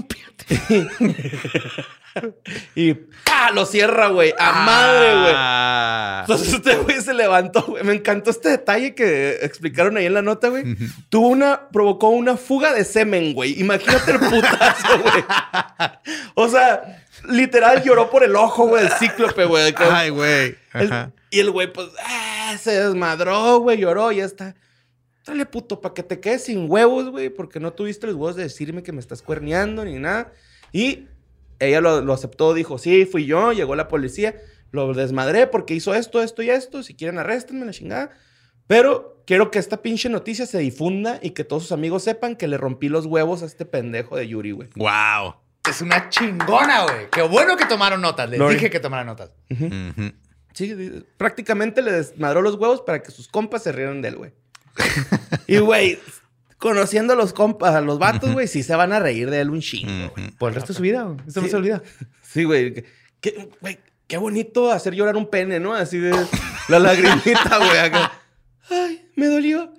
Y ¡pa! Lo cierra, güey. A madre, güey. Ah. Entonces este güey se levantó, güey. Me encantó este detalle que explicaron ahí en la nota, güey. Tuvo una, provocó una fuga de semen, güey. Imagínate el putazo, güey. O sea, literal lloró por el ojo, güey, el cíclope, güey. Ay, güey. El- Ajá. y el güey, pues, ah, se desmadró, güey, lloró y ya está. Dale, puto, para que te quedes sin huevos, güey, porque no tuviste los huevos de decirme que me estás cuerneando ni nada. Y ella lo, lo aceptó, dijo, sí, fui yo, llegó la policía, lo desmadré porque hizo esto, esto y esto. Si quieren, arréstenme, la chingada. Pero quiero que esta pinche noticia se difunda y que todos sus amigos sepan que le rompí los huevos a este pendejo de Yuri, güey. Wow. Es una chingona, güey. Qué bueno que tomaron notas. Les Lori. dije que tomaran notas. Ujú. Sí, di- prácticamente le desmadró los huevos para que sus compas se rieran de él, güey. Y, güey, conociendo a los compas, a los vatos, güey, sí se van a reír de él un chingo, güey. Ujú. Por el resto de su vida, güey. Eso no Sí. se olvida. Sí, güey. Qué- Qué, güey, qué bonito hacer llorar un pene, ¿no? Así de la lagrimita, güey. Acá. Ay, me dolió.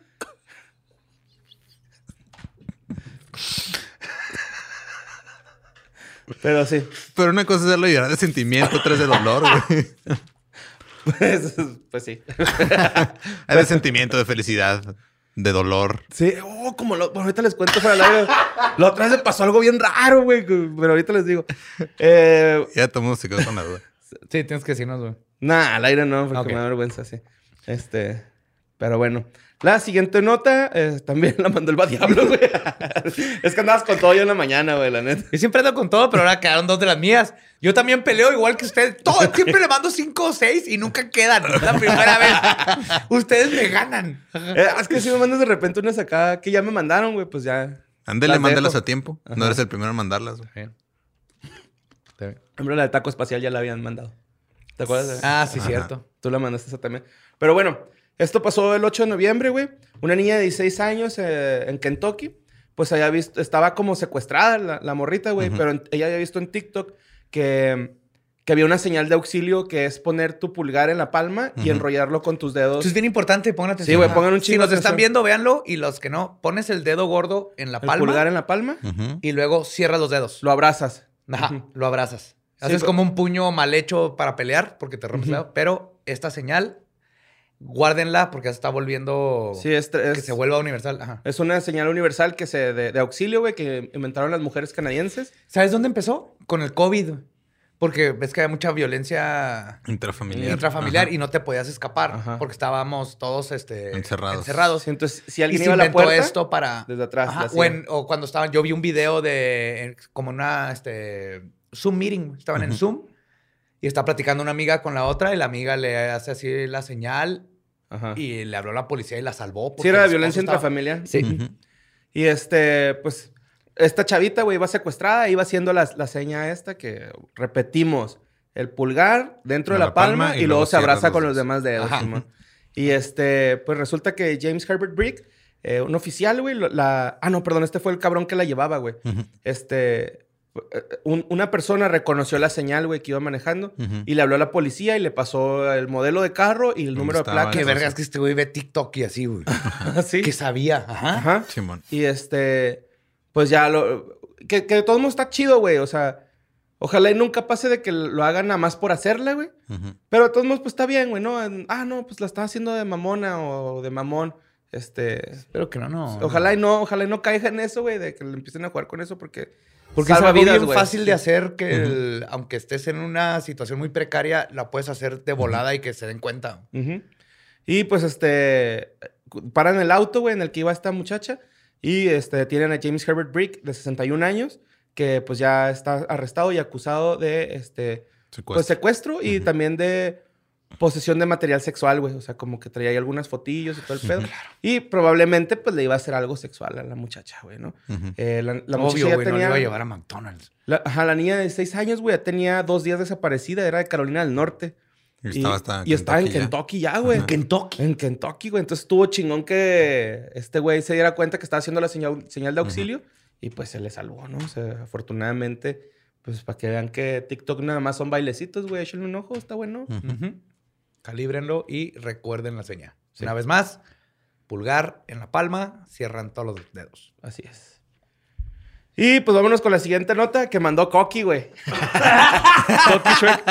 Pero sí. Pero una cosa es hacerlo llorar de sentimiento, otra es de dolor, güey. Pues, pues sí. Hay de sentimiento, de felicidad, de dolor. Sí. Oh, como lo, bueno, ahorita les cuento para la La otra vez me pasó algo bien raro, güey. Pero ahorita les digo. Eh, Ya todo el mundo se quedó con la duda. Sí, tienes que decirnos, güey. Nah, al aire no, porque Ok. me da vergüenza, sí. Este, pero bueno. La siguiente nota eh, también la mandó el va diablo, güey. Es que andabas con todo yo en la mañana, güey, la neta. Yo siempre ando con todo, pero ahora quedaron dos de las mías. Yo también peleo igual que usted. Todo, siempre le mando cinco o seis y nunca quedan. Es la primera vez. Ustedes me ganan. Eh, es que si me mandas de repente unas acá que ya me mandaron, güey, pues ya. Ándele, Las mándalas dejo. a tiempo. Ajá. No eres el primero en mandarlas, güey. Bien. Está bien. Por ejemplo, la de taco espacial ya la habían mandado. ¿Te acuerdas? De... Ah, sí, Ajá. cierto. Tú la mandaste esa también. Pero bueno, esto pasó el ocho de noviembre, güey. Una niña de dieciséis años eh, en Kentucky, pues había visto, estaba como secuestrada la, la morrita, güey, Ujú. pero en- ella había visto en TikTok que, que había una señal de auxilio que es poner tu pulgar en la palma y Ujú. enrollarlo con tus dedos. Eso es bien importante, pongan atención. Sí, güey, Ajá. pongan un Si chingo nos de están atención. viendo, véanlo. Y los que no, pones el dedo gordo en la El palma pulgar en la palma, Ujú. y luego cierras los dedos. lo abrazas. Ajá, Ujú. lo abrazas. Sí, Haces pero- como un puño mal hecho para pelear porque te rompes el dedo. Pero esta señal, guárdenla porque se está volviendo... Sí, es, es, que se vuelva universal. Ajá. es una señal universal que se, de, de auxilio, güey, que inventaron las mujeres canadienses. ¿Sabes dónde empezó? Con el COVID. Porque ves que hay mucha violencia Intrafamiliar. intrafamiliar Ajá. y no te podías escapar Ajá. porque estábamos todos este, Encerrados. encerrados. Sí, entonces, si Y alguien se iba a la inventó puerta, esto para... desde atrás. Ajá, le hacía. o, en- o cuando estaban... Yo vi un video de... en- como una... Este, Zoom meeting. Estaban en Ujú. Zoom y está platicando una amiga con la otra y la amiga le hace así la señal Ajá. y le habló a la policía y la salvó. Sí, porque era de el violencia esposo estaba- intrafamiliar. Sí. Ujú. Y este, pues, esta chavita, güey, iba secuestrada, iba haciendo la, la seña esta que repetimos. El pulgar dentro de En la, la palma, palma y, y luego luego se abraza cierras con los los dedos. demás dedos. Ajá. Simón. Y este, pues resulta que James Herbert Brick, eh, un oficial, güey, lo- la... Ah, no, perdón, este fue el cabrón que la llevaba, güey. Ujú. Este, eh, un- una persona reconoció la señal, güey, que iba manejando Ujú. y le habló a la policía y le pasó el modelo de carro y el ¿Dónde número de estaba? placa. Qué vergas que este güey ve TikTok y así, güey. Sí. Que sabía. Ajá. Ajá. Simón. Y este, pues ya lo. Que, que de todos modos está chido, güey. O sea, ojalá y nunca pase de que lo hagan nada más por hacerle, güey. Ujú. Pero de todos modos, pues está bien, güey, ¿no? En- Ah, no, pues la estaba haciendo de mamona o de mamón. Este. Espero que no, no. Ojalá y no, ojalá y no caiga en eso, güey, de que le empiecen a jugar con eso porque. Porque es salva algo vidas, bien güey. fácil de hacer que, el- aunque estés en una situación muy precaria, la puedes hacer de volada y que se den cuenta. Ujú. Y pues este. Paran el auto, güey, en el que iba esta muchacha. Y este, tienen a James Herbert Brick, de sesenta y un años, que pues ya está arrestado y acusado de este. Secuestro. Pues secuestro y Ujú. también de posesión de material sexual, güey. O sea, como que traía ahí algunas fotillos y todo el pedo. Claro. Y probablemente, pues, le iba a hacer algo sexual a la muchacha, güey, ¿no? Uh-huh. eh, la, la Obvio, muchacha güey, tenía... no le iba a llevar a McDonald's. La, ajá, la niña de dieciséis años, güey, ya tenía dos días desaparecida. Era de Carolina del Norte. Y, y estaba, hasta y estaba en Kentucky ya, güey. En Kentucky. En Kentucky, güey. Entonces estuvo chingón que este güey se diera cuenta que estaba haciendo la señal, señal de auxilio. Uh-huh. Y pues se le salvó, ¿no? O sea, afortunadamente, pues para que vean que TikTok nada más son bailecitos, güey. Échenle un ojo, está bueno. Uh-huh. Uh-huh. Calíbrenlo y recuerden la señal. Sí. Una vez más, pulgar en la palma, cierran todos los dedos. Así es. Y pues vámonos con la siguiente nota que mandó Coqui, güey. Coqui Shrek.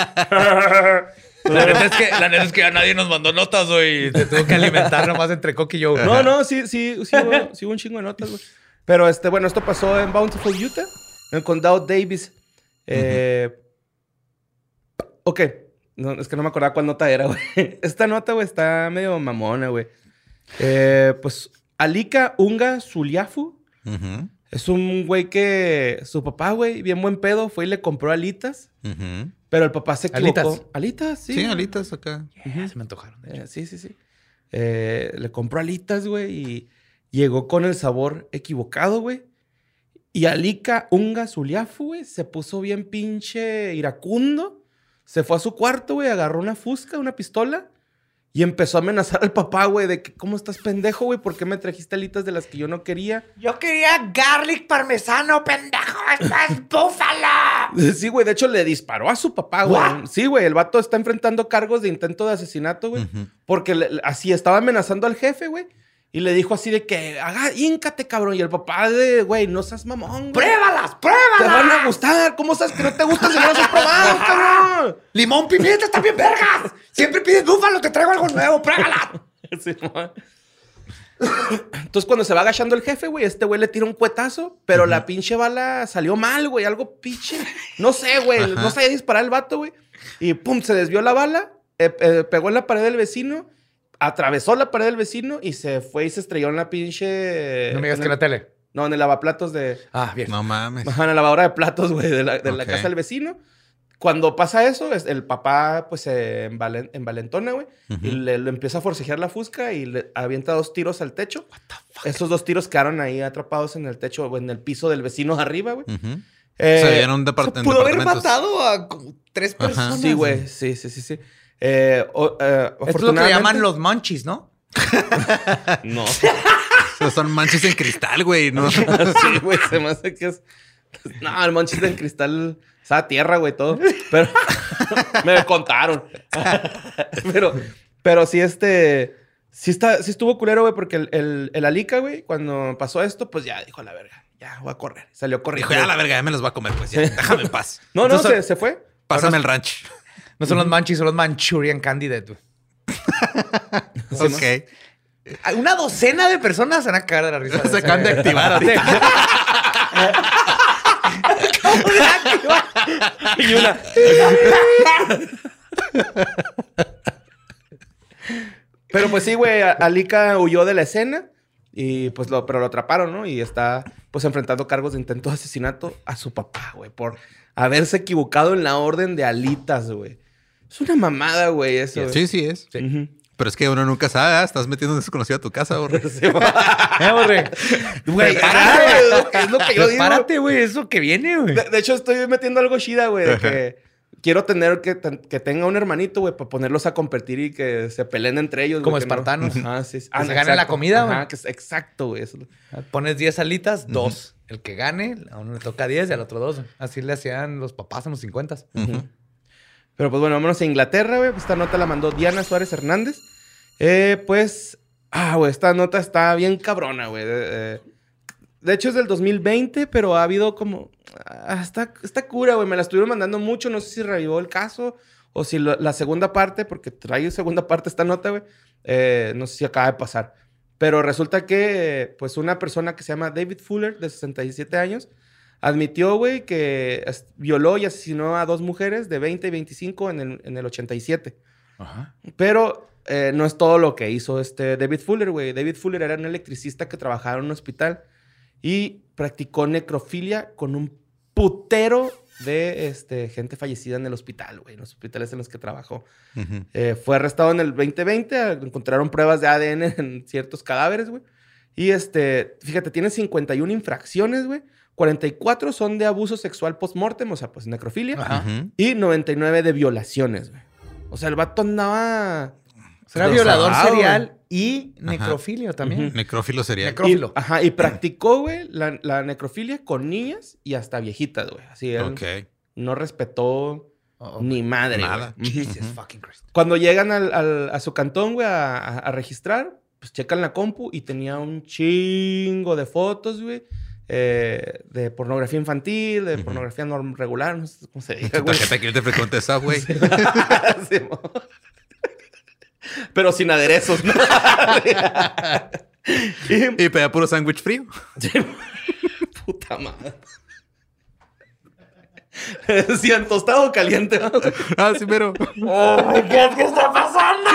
La neta, es que, la neta es que a nadie nos mandó notas, güey. Te tuvo que alimentar nomás entre Coqui y yo. No, no, sí, sí, sí, hubo, sí hubo un chingo de notas, güey. Pero, este, bueno, esto pasó en Bountiful, Utah, en el condado Davis. Eh, uh-huh. Ok. No, es que no me acordaba cuál nota era, güey. Esta nota, güey, está medio mamona, güey. Eh, pues, Alika Unga Zuliafu. Uh-huh. Es un güey que... Su papá, güey, bien buen pedo, fue y le compró alitas. Uh-huh. Pero el papá se equivocó. ¿Alitas? ¿Alitas? Sí. Sí, alitas acá. Yeah, uh-huh. Se me antojaron. Eh, sí, sí, sí. Eh, le compró alitas, güey, y llegó con el sabor equivocado, güey. Y Alika Unga Zuliafu, güey, se puso bien pinche iracundo. Se fue a su cuarto, güey, agarró una fusca, una pistola y empezó a amenazar al papá, güey, de que, ¿cómo estás pendejo, güey? ¿Por qué me trajiste alitas de las que yo no quería? Yo quería garlic parmesano, pendejo. ¡Esto es búfalo! Sí, güey, de hecho le disparó a su papá, güey. ¿What? Sí, güey, el vato está enfrentando cargos de intento de asesinato, güey. Uh-huh. Porque le, así estaba amenazando al jefe, güey. Y le dijo así de que, haga, híncate, cabrón. Y el papá de, güey, no seas mamón, güey. ¡Pruébalas, pruébalas! Te van a gustar. ¿Cómo sabes que no te gustan si no las has probado, cabrón? Limón, pimienta, está bien vergas. Siempre pides búfalo, te traigo algo nuevo, pruébalas. Sí, entonces, cuando se va agachando el jefe, güey, este güey le tira un cuetazo, pero uh-huh. la pinche bala salió mal, güey. Algo pinche. No sé, güey. Uh-huh. No sabía disparar el vato, güey. Y pum, se desvió la bala, eh, eh, pegó en la pared del vecino. Atravesó la pared del vecino y se fue y se estrelló en la pinche... No me digas que en la tele. No, en el lavaplatos de... Ah, bien. No mames. Ajá, en la lavadora de platos, güey, de, la, de okay. la casa del vecino. Cuando pasa eso, el papá, pues, se envalen, envalentona, güey. Uh-huh. Y le, le empieza a forcejear la fusca y le avienta dos tiros al techo. What the fuck? Esos dos tiros quedaron ahí atrapados en el techo, o en el piso del vecino arriba, güey. Uh-huh. Eh, o sea, en un depart- se pudo haber matado a como tres Ajá. personas. Sí, güey. Sí, sí, sí, sí. Eh, o, eh, es lo que llaman los munchies, ¿no? No. Esos son manchis en cristal, güey, ¿no? Sí, güey, se me hace que es... No, el manchis en cristal... O sea, tierra, güey, todo. Pero... me contaron. pero... Pero sí, este... Sí, está, sí estuvo culero, güey, porque el, el, el Alika, güey, cuando pasó esto, pues ya dijo a la verga. Ya, voy a correr. Salió corriendo. Dijo, ya la verga, ya me los va a comer, pues ya. Déjame en paz. No, no, Entonces, se, se fue. Pásame el ranch. No son los manchis, son los Manchurian Candidate. Ok. Una docena de personas se van a cagar de la risa. Se acaban de activar ahorita. Acabo de activar. Y una... Pero pues sí, güey, Alika huyó de la escena. Y pues lo, pero lo atraparon, ¿no? Y está pues enfrentando cargos de intento de asesinato a su papá, güey, por haberse equivocado en la orden de alitas, güey. Es una mamada, güey, eso. Sí, sí es. Sí. Uh-huh. Pero es que uno nunca sabe, ¿eh? Estás metiendo un desconocido a tu casa, borre. Sí, eh, borre. Güey, párate, es lo que yo digo. Párate, güey, eso que viene, güey. De, de hecho, estoy metiendo algo chida, güey, de que quiero tener que, que tenga un hermanito, güey, para ponerlos a competir y que se peleen entre ellos. Como güey, espartanos. No... Ah, sí. sí. Ah, que se gane la comida, güey. Que es exacto, güey. Eso... Pones diez alitas, dos. Uh-huh. El que gane, a uno le toca diez y al otro dos. Así le hacían los papás en los cincuenta. Uh-huh. Pero pues bueno, vámonos a Inglaterra, güey. Esta nota la mandó Diana Suárez Hernández. Eh, pues... Ah, güey, esta nota está bien cabrona, güey. Eh, de hecho es del dos mil veinte, pero ha habido como... Ah, está, está cura, güey. Me la estuvieron mandando mucho. No sé si revivó el caso o si lo, la segunda parte, porque trae segunda parte esta nota, güey. Eh, no sé si acaba de pasar. Pero resulta que, pues, una persona que se llama David Fuller, de sesenta y siete años, admitió, güey, que violó y asesinó a dos mujeres de veinte y veinticinco en el, en el ochenta y siete. Ajá. Pero eh, no es todo lo que hizo este David Fuller, güey. David Fuller era un electricista que trabajaba en un hospital y practicó necrofilia con un putero de este, gente fallecida en el hospital, güey, en los hospitales en los que trabajó. Ujú. Eh, fue arrestado en el veinte veinte, encontraron pruebas de A D N en ciertos cadáveres, güey. Y este, fíjate, tiene cincuenta y una infracciones, güey. cuarenta y cuatro son de abuso sexual post-mortem, o sea, pues necrofilia. Ajá. Ujú. Y noventa y nueve de violaciones, güey. O sea, el vato andaba... Será Lo violador sabado, serial y necrofilio también. Ujú. Necrófilo sería. Necro- Necrófilo. Y, ajá, y practicó, güey, la, la necrofilia con niñas y hasta viejitas, güey. Así, él Ok. no respetó Oh, ni madre, Nada. güey. Jesus Ujú. fucking Christ. Cuando llegan al, al- a su cantón, güey, a, a- a registrar, pues checan la compu y tenía un chingo de fotos, güey. eh, de pornografía infantil, de Ujú. pornografía norm- regular, no sé cómo se diga, Tu güey. tarjeta que te frecuente esa, güey. Sí, mo. Pero sin aderezos, ¿no? y, Y pedía puro sándwich frío. puta madre. Decían tostado o caliente, ¿no? Ah, sí, pero. ¡Oh, my God! ¿Qué está pasando?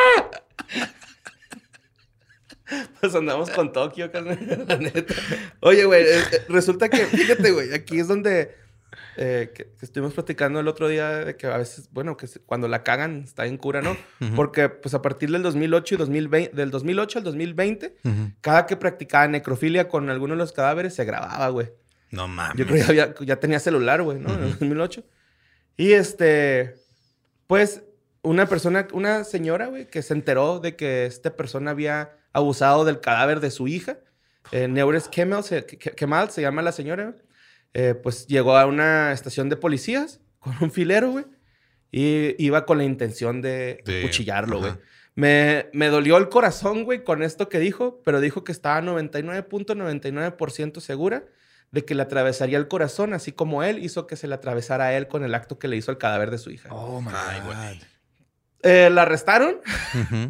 Pues andamos con Tokio, carnal, la neta. Oye, güey, eh, eh, resulta que, fíjate, güey, aquí es donde eh, que, que estuvimos platicando el otro día de que a veces, bueno, que se- cuando la cagan está en cura, ¿no? Porque, pues, a partir del dos mil ocho y dos mil veinte, del dos mil ocho al dos mil veinte, Ujú. cada que practicaba necrofilia con alguno de los cadáveres se grababa, güey. No mames. Yo creo que ya, había- ya tenía celular, güey, ¿no? En el dos mil ocho. Y este, pues, una persona, una señora, güey, que se enteró de que esta persona había abusado del cadáver de su hija. Eh, Neures Kemal se, Ke- Kemal se llama la señora, güey. Eh, pues llegó a una estación de policías con un filero, güey. Y iba con la intención de De- cuchillarlo, güey. ajá. Me, me dolió el corazón, güey, con esto que dijo, pero dijo que estaba noventa y nueve punto noventa y nueve por ciento segura de que le atravesaría el corazón, así como él hizo que se le atravesara a él con el acto que le hizo al cadáver de su hija. Oh, my Ay, God. güey. Eh, la arrestaron, Ujú.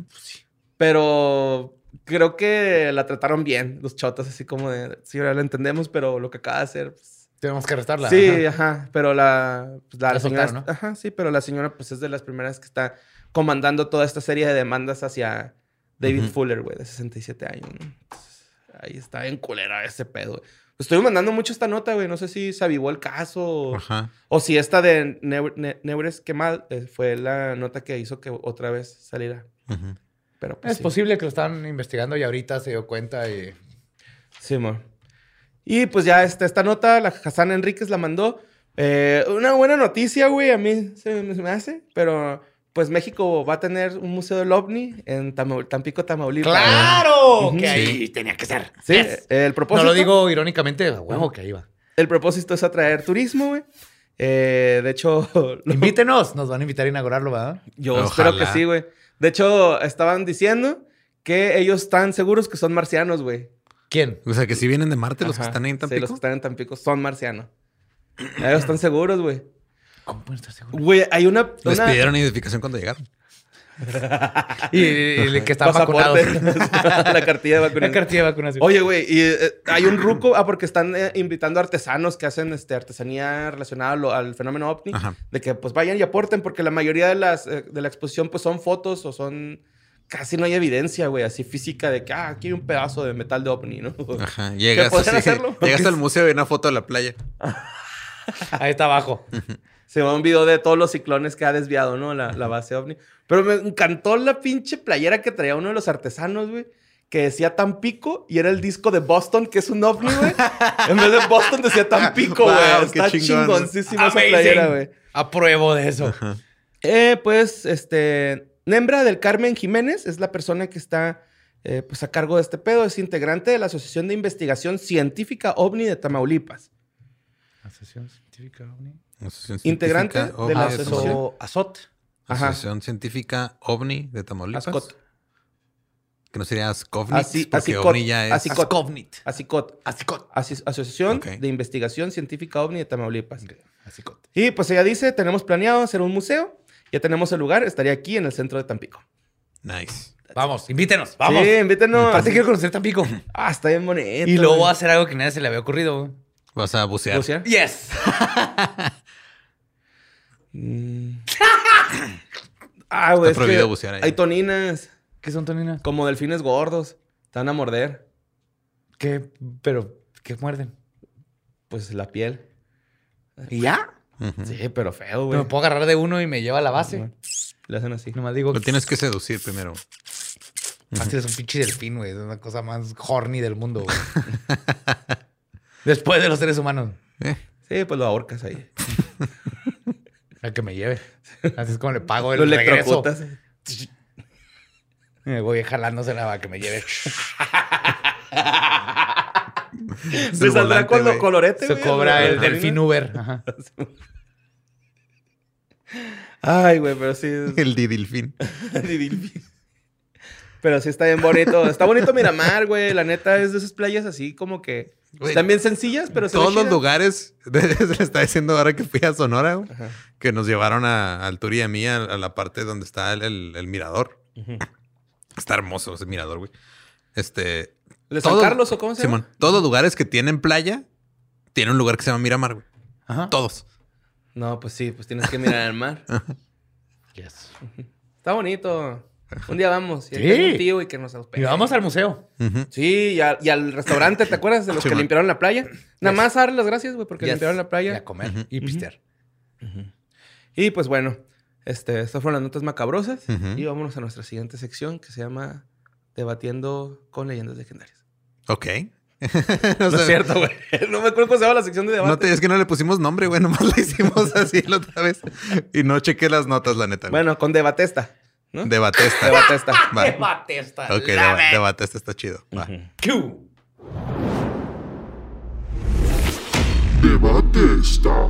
pero creo que la trataron bien, los chotas, así como de, sí, ahora lo entendemos, pero lo que acaba de hacer, pues, Tenemos que arrestarla. sí, Ajá. ajá, pero la, pues, la La señora, soltaron, ¿no? ajá, sí, pero la señora pues es de las primeras que está comandando toda esta serie de demandas hacia David Ujú. Fuller, güey, de sesenta y siete años, ¿no? Entonces, ahí está bien culera ese pedo, güey. Estoy mandando mucho esta nota, güey. No sé si se avivó el caso o, Ajá. o si esta de Neu- Ne- Neures Kemal eh, fue la nota que hizo que otra vez saliera. Ujú. Pero pues Es sí. posible que lo estaban investigando y ahorita se dio cuenta y... Sí, amor. Y pues ya esta, esta nota, la Hassan Enríquez la mandó. Eh, una buena noticia, güey, a mí se, me- se me hace, pero pues México va a tener un museo del OVNI en Tama- Tampico, Tamaulipas. ¡Claro! Ujú. Que ahí Sí. tenía que ser. Sí, Yes. el No propósito. lo digo irónicamente, a huevo que ahí va. El propósito es atraer turismo, güey. Eh, de hecho, lo- Invítenos, nos van a invitar a inaugurarlo, ¿verdad? yo Ojalá. espero que sí, güey. De hecho, estaban diciendo que ellos están seguros que son marcianos, güey. ¿Quién? O sea, que si vienen de Marte los que Ajá. están ahí en Sí, Tampico. los que están en Tampico son marcianos. Ellos están seguros, güey. ¿Cómo pueden estar seguros? Güey, hay una... Les una- pidieron identificación cuando llegaron. Y, y que están pasaporte, vacunados. la cartilla de La vacunación. cartilla de vacunación. Oye, güey, y eh, hay un ruco... Ah, porque están eh, invitando artesanos que hacen este, artesanía relacionada a lo- al fenómeno ovni. Ajá. De que, pues, vayan y aporten. Porque la mayoría de, las, eh, de la exposición, pues, son fotos o son... Casi no hay evidencia, güey, así física de que, ah, aquí hay un pedazo de metal de ovni, ¿no? Ajá. Llegas, podrían así, hacerlo? llegas al museo y una foto de la playa. Ahí está abajo. Se va un video de todos los ciclones que ha desviado, ¿no? La, la base ovni. Pero me encantó la pinche playera que traía uno de los artesanos, güey. Que decía Tampico y era el disco de Boston, que es un ovni, güey. En vez de Boston decía Tampico, güey. Wow, qué Está chingón. chingoncísima esa Amazing. playera, güey. Apruebo de eso. Eh, pues, este... Nembra del Carmen Jiménez es la persona que está, eh, pues, a cargo de este pedo. Es integrante de la Asociación de Investigación Científica OVNI de Tamaulipas. Asociación Científica OVNI. Asociación Integrante Científica de la OVNI asociación. Tamaulipas. Azot. Ajá. Asociación Científica OVNI de Tamaulipas. Ascot. Que no sería Ascovnit, Así- porque Asicot. OVNI ya es... Asicot. Ascovnit. Asicot. Asicot. Asis- Asociación Ok. de Investigación Científica OVNI de Tamaulipas. Asicot. Y pues ella dice, tenemos planeado hacer un museo. Ya tenemos el lugar. Estaría aquí en el centro de Tampico. Nice. Vamos, invítenos. Vamos. Sí, invítenos. Aparte quiero conocer Tampico. Ah, está bien bonito. Y luego voy a güey. hacer algo que nadie se le había ocurrido, güey. Vas a bucear. ¿Bucear? Yes. Mm. Ah, güey. Está es prohibido que bucear ahí. hay toninas. ¿Qué son toninas? Como delfines gordos. Te van a morder. ¿Qué? Pero, ¿qué muerden? Pues la piel. ¿Y ya? Ujú. Sí, pero feo, Me güey. puedo agarrar de uno y me lleva a la base. Ajá. Le hacen así. Nomás digo, Lo tienes que seducir primero. así es un pinche delfín, güey. Es una cosa más horny del mundo, güey. Después de los seres humanos. Eh. Sí, pues lo ahorcas ahí. El que me lleve. Así es como le pago el Lo regreso. electrocutas. Me voy jalándosela para que me lleve. Es Se el saldrá volante, con lo güey. colorete, Se güey, cobra lo- el lo- delfín Uber. Ajá. Ay, güey, pero sí. El didilfín. Pero sí está bien bonito. Está bonito Miramar, güey. La neta es de esas playas así como que... Güey, están bien sencillas, pero se ve Todos los chida. lugares, se le está diciendo ahora que fui a Sonora, güey, Ajá. que nos llevaron a, al Turi y a mí a, a la parte donde está el, el- el mirador. Ujú. Está hermoso ese mirador, güey. Este. ¿De San todos- Carlos o cómo se llama? Simón, todos los lugares que tienen playa tienen un lugar que se llama Miramar, güey. Ajá. Todos. No, pues sí, pues tienes que mirar al mar. Yes. Está bonito. Un día vamos. Y ahí Sí. tengo un tío y que nos hospede. Y vamos al museo. Ujú. Sí, y, a- y al restaurante, ¿te acuerdas de los Sí, que man. limpiaron la playa? Nada más darle las gracias, güey, porque Yes. limpiaron la Y playa. a comer Ujú. y pistear. Y pues bueno, este, estas fueron las notas macabrosas. Ujú. Y vámonos a nuestra siguiente sección que se llama Debatiendo con leyendas legendarias. Ok. No O sea, es cierto, güey. No me acuerdo cómo se llama la sección de debate. No te, es que no le pusimos nombre, güey. Nomás la hicimos así la otra vez. Y no chequé las notas, la neta. güey. Bueno, con Debatesta, ¿no? Debatesta. Debatesta. Va. Debate esta. Ok, deba- Debatesta está chido. Va. Q. Debate está.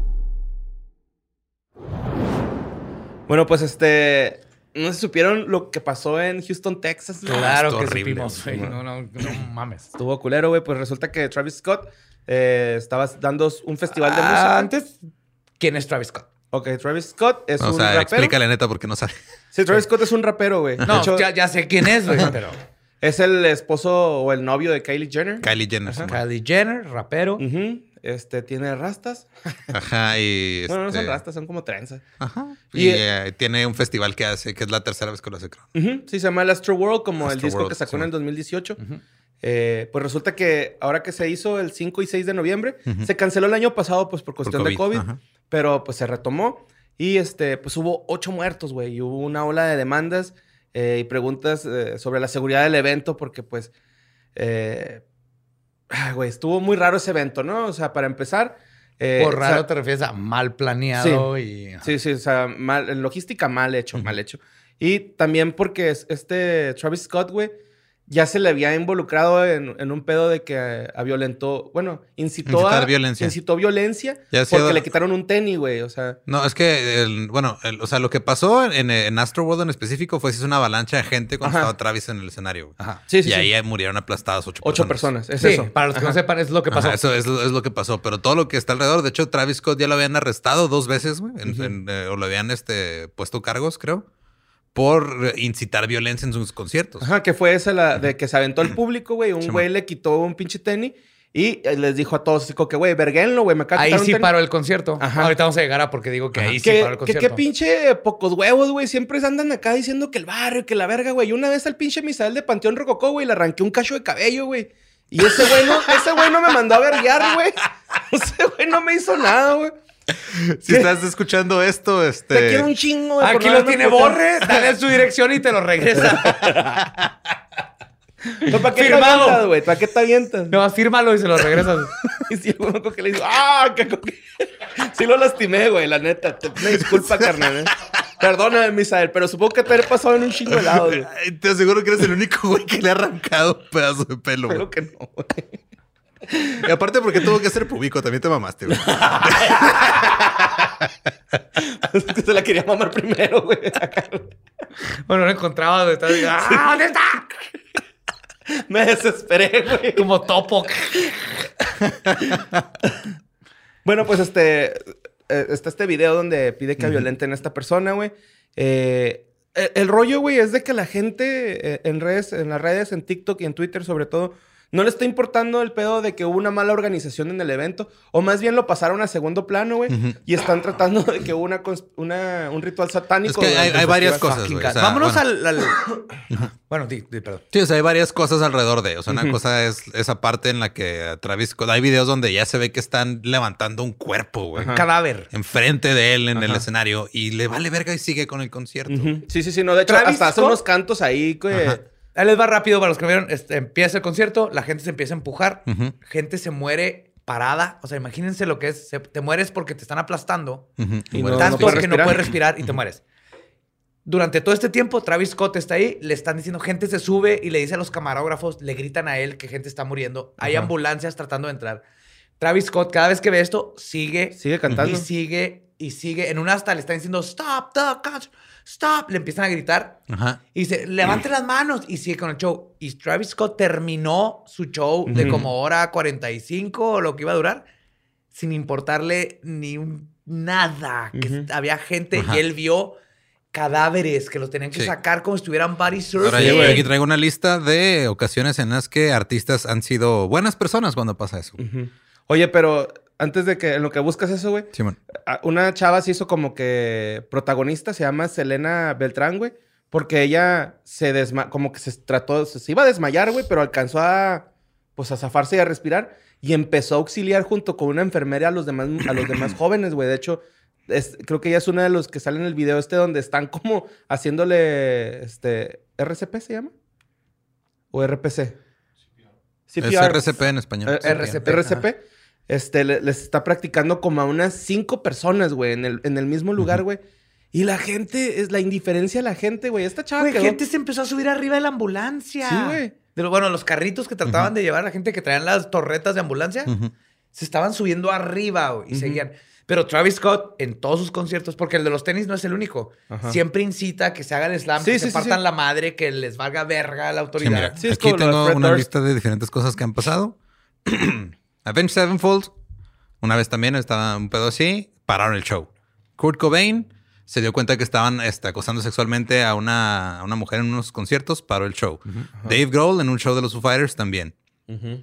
Bueno, pues este... No sé si supieron lo que pasó en Houston, Texas. güey? Claro Estuvo que horrible, supimos, güey. No, no, no mames. Estuvo culero, güey. Pues resulta que Travis Scott eh, estaba dando un festival de Ah, música. antes, ¿quién es Travis Scott? Ok, Travis Scott es O un sea, rapero. explícale neta porque no sabe. Sí, Travis Scott es un rapero, güey. De No, hecho, ya, ya sé quién es, güey, pero... es el esposo o el novio de Kylie Jenner. Kylie Jenner. Simón. Kylie Jenner, rapero. Ujú. Este, tiene rastas. Ajá, y... Bueno, no son este, rastas, son como trenzas. Ajá. Y- Y, eh, tiene un festival que hace, que es la tercera vez que lo hace, creo. Ujú. Sí, se llama El Astro World, como el Astro disco World, que sacó sí, en el man. dos mil dieciocho. Eh, pues resulta que ahora que se hizo el cinco y seis de noviembre, Ujú. se canceló el año pasado pues por cuestión de COVID, COVID, ajá. pero pues se retomó y este pues hubo ocho muertos, güey, y hubo una ola de demandas eh, y preguntas eh, sobre la seguridad del evento porque pues, eh, ah, güey, estuvo muy raro ese evento, ¿no? O sea, para empezar... eh, Por o sea, raro te refieres a mal planeado y... Sí, sí, o sea, mal, en logística mal hecho, mal hecho. Y también porque es- este Travis Scott, güey, ya se le había involucrado en, en un pedo de que eh, violentó, bueno, incitó Incitar a... violencia. Incitó violencia Ya ha porque sido- le quitaron un tenis, güey, o sea... No, es que, el- bueno, el- o sea, lo que pasó en, en Astro World en específico fue que hizo una avalancha de gente cuando Ajá. estaba Travis en el escenario. güey. Ajá. Sí, sí, y sí. ahí murieron aplastadas ocho, Ocho personas, es Sí, eso. para los que no sepan, es lo que pasó. Ajá, eso es, lo- es lo que pasó. Pero todo lo que está alrededor, de hecho, Travis Scott ya lo habían arrestado dos veces, güey. en- en, eh, o lo habían este, puesto cargos, creo, por eh, incitar violencia en sus conciertos. Ajá, que fue esa la de que se aventó al público, güey, un Sí, güey man. le quitó un pinche tenis y eh, les dijo a todos así como que, güey, verguenlo, güey, me acaba de Ahí quitar un sí tenis. paró el concierto. Ajá. Ahorita vamos a llegar a porque digo que ahí sí Que, paró el que concierto. qué pinche pocos huevos, güey. Siempre andan acá diciendo que el barrio, que la verga, güey. Y una vez al pinche Misael de Panteón Rococó, güey, le arranqué un cacho de cabello, güey. Y ese güey no, ese güey no me mandó a verguiar, güey. Ese güey no me hizo nada, güey. Si estás escuchando esto, este... Te quiero un chingo, güey. por Aquí no lo haberme tiene puteado. Borre, dale su dirección y te lo regresa. ¿Pero ¿Para qué Firmado. te avientas, güey? ¿Para qué te avientas? No, fírmalo y se lo regresas. Y sí, el güey me acuerdo que le dijo, ¡ah! Que, que... Sí lo lastimé, güey, la neta. Te, me disculpa, carnal. ¿eh? Perdóname, Misael, pero supongo que te he pasado en un chingo de lados, güey. Ay, Te aseguro que eres el único güey que le ha arrancado un pedazo de pelo, güey. Espero que no, güey. Y aparte porque tuvo que ser público, también te mamaste, güey. Es que se la quería mamar primero, güey. Bueno, lo encontraba donde estaba. ¡Ah, ¿dónde está? Me desesperé, güey. Como topo. Bueno, pues este... eh, está este video donde pide que violenten a esta persona, güey. Eh, el, el rollo, güey, es de que la gente eh, en redes, en las redes, en TikTok y en Twitter sobre todo, no le está importando el pedo de que hubo una mala organización en el evento. O más bien lo pasaron a segundo plano, güey. Uh-huh. Y están tratando de que hubo una, una, un ritual satánico. Es que hay, hay varias cosas, güey. O sea, vámonos bueno. al... al... bueno, di, di, perdón. Sí, o sea, hay varias cosas alrededor de. O sea, una uh-huh. cosa es esa parte en la que Travis Scott... Hay videos donde ya se ve que están levantando un cuerpo, güey. Un cadáver. Enfrente de él en Ajá. el escenario. Y le vale verga y sigue con el concierto. Uh-huh. Sí, sí, sí. No, de hecho, Travis hasta hace unos cantos ahí, güey. Ahí les va rápido para los que vieron. Este, empieza el concierto, la gente se empieza a empujar, uh-huh. gente se muere parada. O sea, imagínense lo que es. Se, te mueres porque te están aplastando. Uh-huh. Y no, tanto no que no puedes respirar y uh-huh. te mueres. Durante todo este tiempo, Travis Scott está ahí, le están diciendo, gente se sube y le dice a los camarógrafos, le gritan a él que gente está muriendo. Hay uh-huh. ambulancias tratando de entrar. Travis Scott, cada vez que ve esto, sigue. Sigue cantando. Y sigue, y sigue. En una hasta le están diciendo, stop the concert. Stop, le empiezan a gritar. Ajá. Y dice, levante las manos. Y sigue con el show. Y Travis Scott terminó su show uh-huh. de como hora cuarenta y cinco o lo que iba a durar, sin importarle ni un, nada. Uh-huh. Que había gente uh-huh. y él vio cadáveres que los tenían que sí. sacar como si estuvieran body surgery. Ahora yo aquí traigo una lista de ocasiones en las que artistas han sido buenas personas cuando pasa eso. Uh-huh. Oye, pero... Antes de que en lo que buscas eso, güey. Sí, una chava se hizo como que protagonista, se llama Selena Beltrán, güey. Porque ella se desma... Como que se trató... Se iba a desmayar, güey, pero alcanzó a... Pues a zafarse y a respirar. Y empezó a auxiliar junto con una enfermera a los demás, a los demás jóvenes, güey. De hecho, es, creo que ella es una de los que sale en el video este donde están como haciéndole... Este... ¿R C P se llama? ¿O R P C? C P R. Es R C P en español. Eh, R C P. R C P. Este, les está practicando como a unas cinco personas, güey, en el, en el mismo lugar, güey. Uh-huh. Y la gente, es la indiferencia de la gente, güey. Esta chava Güey, quedó... gente se empezó a subir arriba de la ambulancia. Sí, güey. De lo, bueno, los carritos que trataban uh-huh. de llevar a la gente que traían las torretas de ambulancia, uh-huh. se estaban subiendo arriba, güey, y uh-huh. seguían. Pero Travis Scott, en todos sus conciertos, porque el de los tenis no es el único, uh-huh. siempre incita a que se haga el slam, sí, que sí, se partan sí. la madre, que les valga verga a la autoridad. Sí, mira, sí, es aquí tengo una Durst. lista de diferentes cosas que han pasado. Avenged Sevenfold. Una vez también estaba un pedo así, pararon el show. Kurt Cobain se dio cuenta que estaban este, acosando sexualmente a una, a una mujer en unos conciertos, paró el show. Uh-huh. Dave Grohl en un show de los Foo Fighters también. Uh-huh.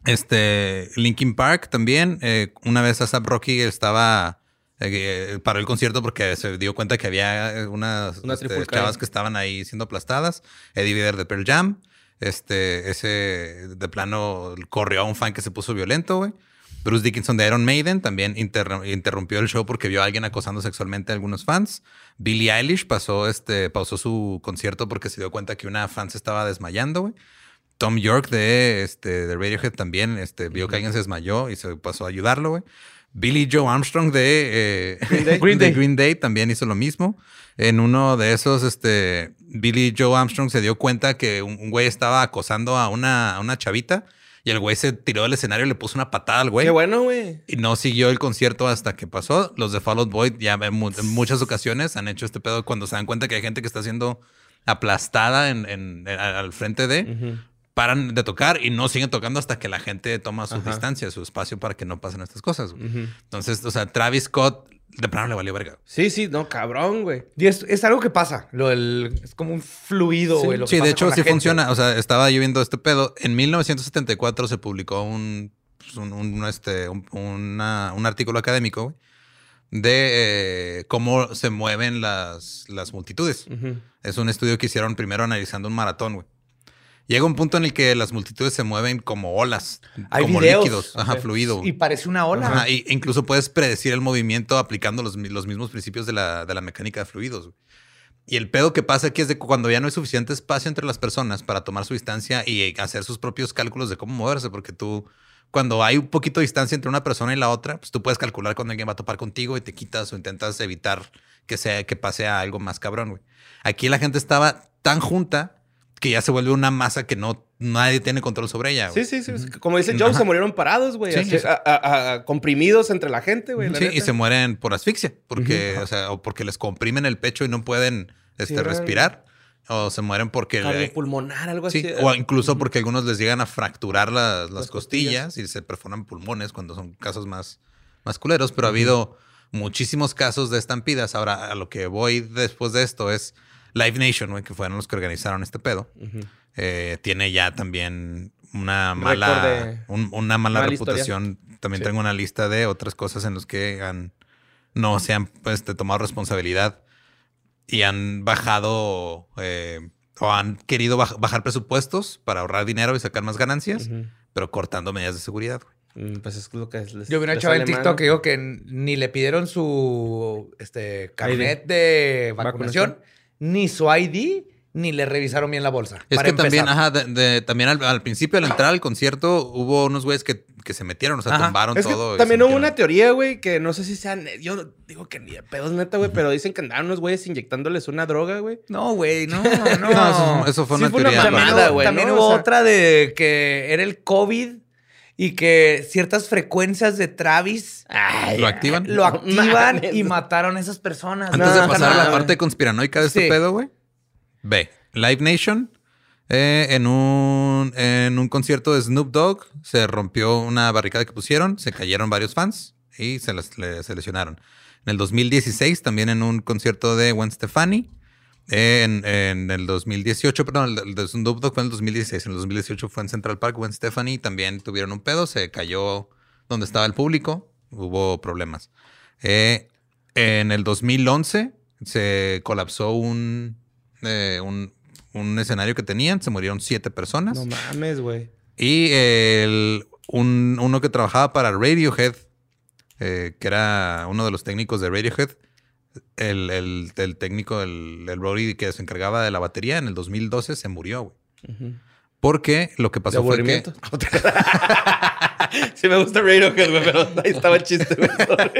Este, Linkin Park también. Eh, una vez A$AP Rocky estaba... Eh, paró el concierto porque se dio cuenta que había unas una este, chavas que estaban ahí siendo aplastadas. Eddie Vedder de Pearl Jam. Este, ese de plano corrió a un fan que se puso violento, güey. Bruce Dickinson de Iron Maiden también inter- interrumpió el show porque vio a alguien acosando sexualmente a algunos fans. Billie Eilish pasó, este, pausó su concierto porque se dio cuenta que una fan se estaba desmayando, güey. Tom York de, este, de Radiohead también este, vio uh-huh. que alguien se desmayó y se pasó a ayudarlo, güey. Billy Joe Armstrong de, eh, Green, Day. Green, Day. de Green Day también hizo lo mismo. En uno de esos, este, Billy Joe Armstrong se dio cuenta que un, un güey estaba acosando a una, a una chavita. Y el güey se tiró del escenario y le puso una patada al güey. Qué bueno, güey. Y no siguió el concierto hasta que pasó. Los de Fall Out Boy ya en, mu- en muchas ocasiones han hecho este pedo cuando se dan cuenta que hay gente que está siendo aplastada en, en, en, al frente de... Uh-huh. Paran de tocar y no siguen tocando hasta que la gente toma su Ajá. distancia, su espacio para que no pasen estas cosas. Uh-huh. Entonces, o sea, Travis Scott de plano le valió verga. Sí, sí, no, cabrón, güey. Y es, es algo que pasa. Lo del, es como un fluido, güey. Sí, sí de hecho sí gente. funciona. O sea, estaba yo viendo este pedo. En mil novecientos setenta y cuatro se publicó un, un, un, este, un, una, un artículo académico, güey, de eh, cómo se mueven las, las multitudes. Uh-huh. Es un estudio que hicieron primero analizando un maratón, güey. Llega un punto en el que las multitudes se mueven como olas, Hay como videos. líquidos, ajá, fluido. Y parece una ola. Ajá, y incluso puedes predecir el movimiento aplicando los, los mismos principios de la, de la mecánica de fluidos. Y el pedo que pasa aquí es de cuando ya no hay suficiente espacio entre las personas para tomar su distancia y hacer sus propios cálculos de cómo moverse, porque tú, cuando hay un poquito de distancia entre una persona y la otra, pues tú puedes calcular cuando alguien va a topar contigo y te quitas o intentas evitar que, sea, que pase a algo más cabrón, güey. Aquí la gente estaba tan junta que ya se vuelve una masa que no nadie tiene control sobre ella, güey. Sí, sí, sí. Como dice Joe, Ajá. se murieron parados, güey. Sí, sí. A, a, a, comprimidos entre la gente, güey. Sí, y se mueren por asfixia. Porque, uh-huh. o sea, o porque les comprimen el pecho y no pueden este, sí, respirar. O se mueren porque... Cardiopulmonar, algo sí, así. O incluso uh-huh. porque algunos les llegan a fracturar las, las, las costillas, costillas y se perforan pulmones cuando son casos más, más culeros. Pero uh-huh. ha habido muchísimos casos de estampidas. Ahora, a lo que voy después de esto es... Live Nation, güey, que fueron los que organizaron este pedo, uh-huh. eh, tiene ya también una mala, de... un, una mala, mala reputación. Historia. También sí. tengo una lista de otras cosas en las que han, no se han pues, tomado responsabilidad y han bajado eh, o han querido baj bajar presupuestos para ahorrar dinero y sacar más ganancias, uh-huh. pero cortando medidas de seguridad, güey. Pues es lo que les, yo vi una chava en TikTok mano. que dijo que ni le pidieron su este carnet de vacunación, ¿vacunación? Ni su I D, ni le revisaron bien la bolsa. Es para que también, empezar. ajá, de, de, también al, al principio al entrar al concierto hubo unos güeyes que, que se metieron, o sea, ajá. tumbaron es todo. Que también hubo una teoría, güey, que no sé si sean, yo digo que ni de pedos neta, güey, uh-huh. pero dicen que andaban unos güeyes inyectándoles una droga, güey. No, güey, no, no. no eso, eso fue sí una fue teoría. Una mamada, güey. También ¿no? hubo o sea, otra de que era el COVID. Y que ciertas frecuencias de Travis Ay, lo activan. Lo activan no, y mataron a esas personas. Antes no, de pasar no, a la no. parte conspiranoica de este sí. pedo, güey. Ve, Live Nation, eh, en, un, en un concierto de Snoop Dogg, se rompió una barricada que pusieron, se cayeron varios fans y se, les, le, se lesionaron. En el dos mil dieciséis, también en un concierto de Gwen Stefani. En, en el dos mil dieciocho, perdón, el de Snoop Dogg fue en el dos mil dieciséis. En el dos mil dieciocho fue en Central Park. Gwen Stefani también tuvieron un pedo. Se cayó donde estaba el público. Hubo problemas. Eh, en el dos mil once se colapsó un, eh, un, un escenario que tenían. Se murieron siete personas. No mames, güey. Y el, un, uno que trabajaba para Radiohead, eh, que era uno de los técnicos de Radiohead, El, el, el técnico, el, el Brody que se encargaba de la batería en el dos mil doce se murió, güey. Uh-huh. Porque lo que pasó fue que... sí me gusta Radiohead, güey, pero ahí estaba el chiste, güey.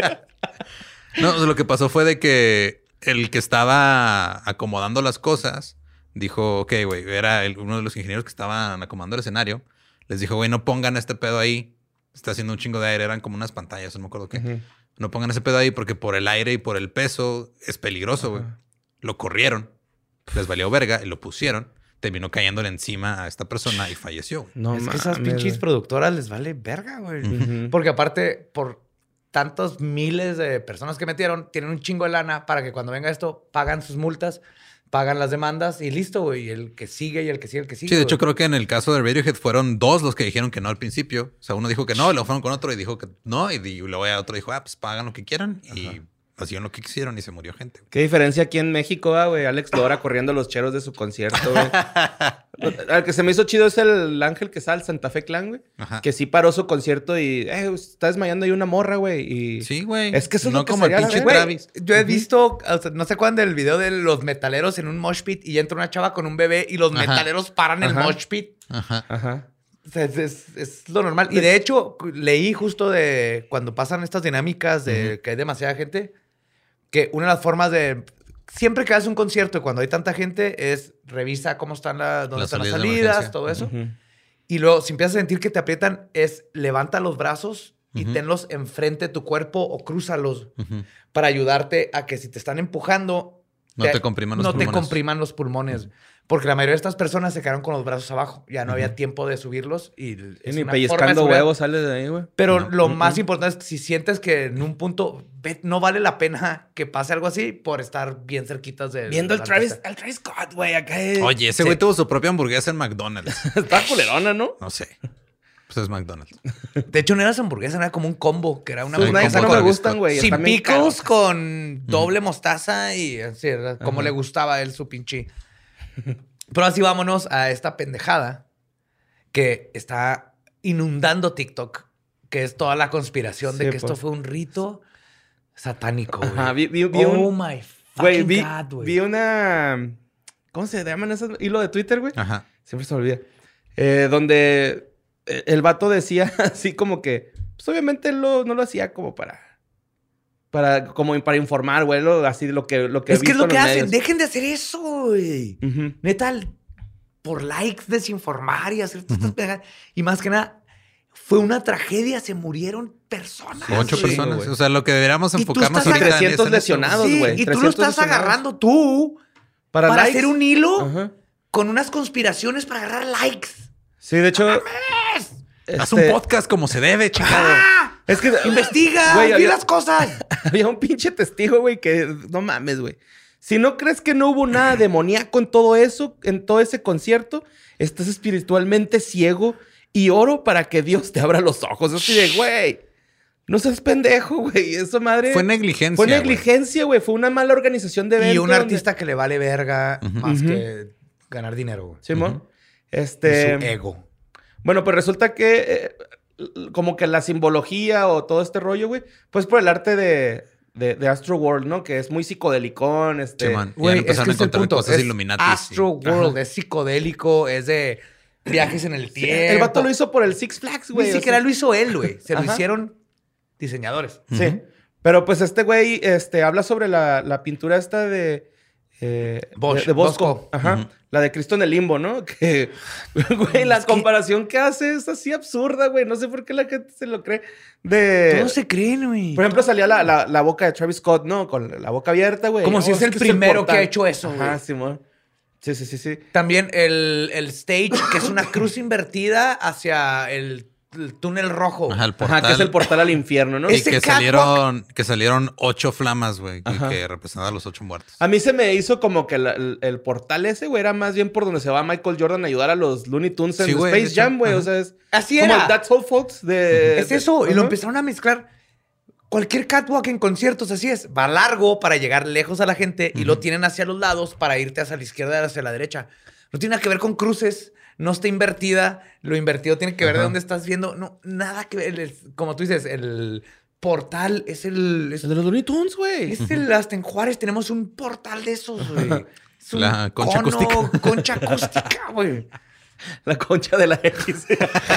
No, lo que pasó fue de que el que estaba acomodando las cosas dijo, ok, güey, era el, uno de los ingenieros que estaban acomodando el escenario. Les dijo, güey, no pongan este pedo ahí. Está haciendo un chingo de aire. Eran como unas pantallas, no me acuerdo qué. Uh-huh. No pongan ese pedo ahí porque por el aire y por el peso es peligroso, güey. Uh-huh. Lo corrieron, les valió verga y lo pusieron. Terminó cayéndole encima a esta persona y falleció. No, es mames, que esas pinches wey. productoras les vale verga, güey. Uh-huh. Porque aparte, por tantos miles de personas que metieron, tienen un chingo de lana para que cuando venga esto, pagan sus multas, pagan las demandas y listo, güey. Y el que sigue y el que sigue, el que sigue. Sí, de wey. hecho, creo que en el caso de Radiohead fueron dos los que dijeron que no al principio. O sea, uno dijo que no, y luego fueron con otro y dijo que no. Y luego ya otro dijo, ah, pues pagan lo que quieran. Ajá. Y hacían lo que quisieron y se murió gente. Wey. ¿Qué diferencia aquí en México, ah, güey? Alex Lora corriendo los cheros de su concierto, güey. Al que se me hizo chido es el Ángel Quesada, el Santa Fe Clan, güey. Que sí paró su concierto y, eh, está desmayando ahí una morra, güey. Y... Sí, güey. Es que eso no es lo que como el pinche Travis. Yo he uh-huh. visto, o sea, no sé cuándo, el video de los metaleros en un mosh pit y entra una chava con un bebé y los Ajá. metaleros paran Ajá. el mosh pit. Ajá. Ajá. O sea, es, es, es lo normal. Y de hecho, leí justo de cuando pasan estas dinámicas de uh-huh. que hay demasiada gente, que una de las formas de... Siempre que haces un concierto y cuando hay tanta gente es revisa cómo están las, dónde las están las salidas, todo eso. Uh-huh. Y luego, si empiezas a sentir que te aprietan, es levanta los brazos uh-huh. y tenlos enfrente de tu cuerpo o crúzalos uh-huh. para ayudarte a que si te están empujando... No te, te compriman los no pulmones. No te compriman los pulmones. Uh-huh. Porque la mayoría de estas personas se quedaron con los brazos abajo. Ya no uh-huh. había tiempo de subirlos. Y, y ni pellizcando huevos sales de ahí, güey. Pero no. lo uh-huh. más importante es que si sientes que en un punto no vale la pena que pase algo así por estar bien cerquitas de... Viendo el Travis, el Travis Scott, güey. Acá es... Oye, ese güey sí. tuvo su propia hamburguesa en McDonald's. Está culerona, ¿no? No sé. Pues es McDonald's. De hecho, no era esa hamburguesa, era como un combo, que era una Sus hamburguesa no me gustan, güey. Sin pickles, con doble mm. mostaza y así, como le gustaba a él su pinche. Pero así vámonos a esta pendejada que está inundando TikTok, que es toda la conspiración sí, de que pues. esto fue un rito satánico, güey. Ajá, vi, vi, vi oh un... my fucking güey, vi, God, güey. Vi una... ¿Cómo se llaman esos? Hilo de Twitter, güey. Ajá. Siempre se me olvida. Eh, donde el vato decía así como que... Pues obviamente él lo, no lo hacía como para... Para, como para informar, güey. Lo, así lo que, lo que es que es lo que hacen. medios. Dejen de hacer eso, güey. Uh-huh. Neta, por likes, desinformar y hacer todas uh-huh. estas pegadas. Y más que nada, fue una tragedia. Se murieron personas. Ocho güey. personas. O sea, lo que deberíamos enfocarnos ahorita en trescientos lesionados, güey. Sí, y tú lo estás lesionados. agarrando tú para, para hacer un hilo uh-huh. con unas conspiraciones para agarrar likes. Sí, de hecho... ¡No este... Haz un podcast como se debe, chingado. ¡Ah! Es que investiga, güey, había las cosas. Había un pinche testigo, güey, que no mames, güey. Si no crees que no hubo nada demoníaco en todo eso, en todo ese concierto, estás espiritualmente ciego y oro para que Dios te abra los ojos. Así de, güey, no seas pendejo, güey. Esa madre... Fue negligencia, Fue negligencia, güey. Fue una mala organización de evento. Y un donde- artista que le vale verga Ujú. más Ujú. que ganar dinero, güey. Simón. Ujú. Este... Y su ego. Bueno, pues resulta que eh, como que la simbología o todo este rollo, güey, pues por el arte de, de, de Astro World, ¿no? Que es muy psicodélicón, este... Sí, man. Y Güey, ya empezaron a es que es el encontrar punto. cosas Es Illuminati. Astro World, es psicodélico, es de viajes en el Sí, tiempo. el vato lo hizo por el Six Flags, güey. Ni o siquiera sea. lo hizo él, güey. Se lo Ajá. hicieron diseñadores. Sí. Ujú. Pero pues este güey este, habla sobre la, la pintura esta de... Eh, Bosch, de, de Bosco. Bosco. Ajá. Ujú. La de Cristo en el Limbo, ¿no? Que, güey, la Es que- comparación que hace es así absurda, güey. No sé por qué la gente se lo cree. De... Todos se creen, güey. Por ejemplo, salía la, la, la boca de Travis Scott, ¿no? Con la boca abierta, güey. Como si Oh, es el que primero portal. que ha hecho eso, Ajá, güey. Simón. Sí, sí, sí, sí. También el, el stage, que es una cruz invertida hacia el, el túnel rojo. Ajá, el portal. Ajá, que es el portal al infierno, ¿no? Y Ese que catwalk- salieron, que salieron ocho flamas, güey, que, Ajá. que representan a los ocho muertos. A mí se me hizo como que la- el, el portal ese, güey, era más bien por donde se va Michael Jordan a ayudar a los Looney Tunes en Sí, güey, de Space hecho. Jam, güey. Ajá. O sea, es Así como era. el That's All Folks de... Es eso. de- Y lo Ajá. empezaron a mezclar. Cualquier catwalk en conciertos, así es. Va largo para llegar lejos a la gente y lo tienen hacia los lados para irte hacia la izquierda y hacia la derecha. No tiene nada que ver con cruces. No está invertida. Lo invertido tiene que ver de Ajá. dónde estás viendo. No, nada que ver. El- el- como tú dices, el portal es el... Es, El de los Looney Tunes, güey. es el hasta en Juárez tenemos un portal de esos, güey. Es un La concha cono, acústica. Concha acústica, güey. La concha de la X.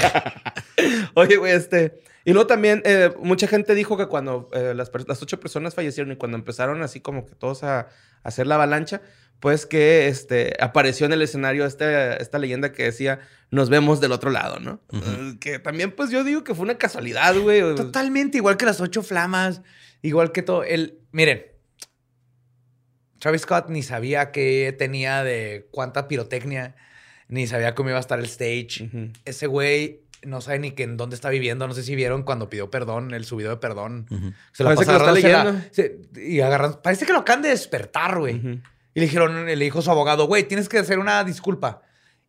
Oye, güey, este... Y luego también, eh, mucha gente dijo que cuando eh, las, per- las ocho personas fallecieron y cuando empezaron así como que todos a, a hacer la avalancha, pues que este, apareció en el escenario este, esta leyenda que decía, nos vemos del otro lado, ¿no? Ujú. Eh, que también, pues yo digo que fue una casualidad, güey. Totalmente, igual que las ocho flamas, igual que todo. El, miren, Travis Scott ni sabía qué tenía de cuánta pirotecnia, ni sabía cómo iba a estar el stage. Ujú. Ese güey no sabe ni que en dónde está viviendo. No sé si vieron cuando pidió perdón, el su video de perdón. Ujú. Se la Parece pasa que lo está agarrándose la- se- y agarran, parece que lo acaban de despertar, güey. Ujú. Y le dijeron, le dijo su abogado, güey, tienes que hacer una disculpa.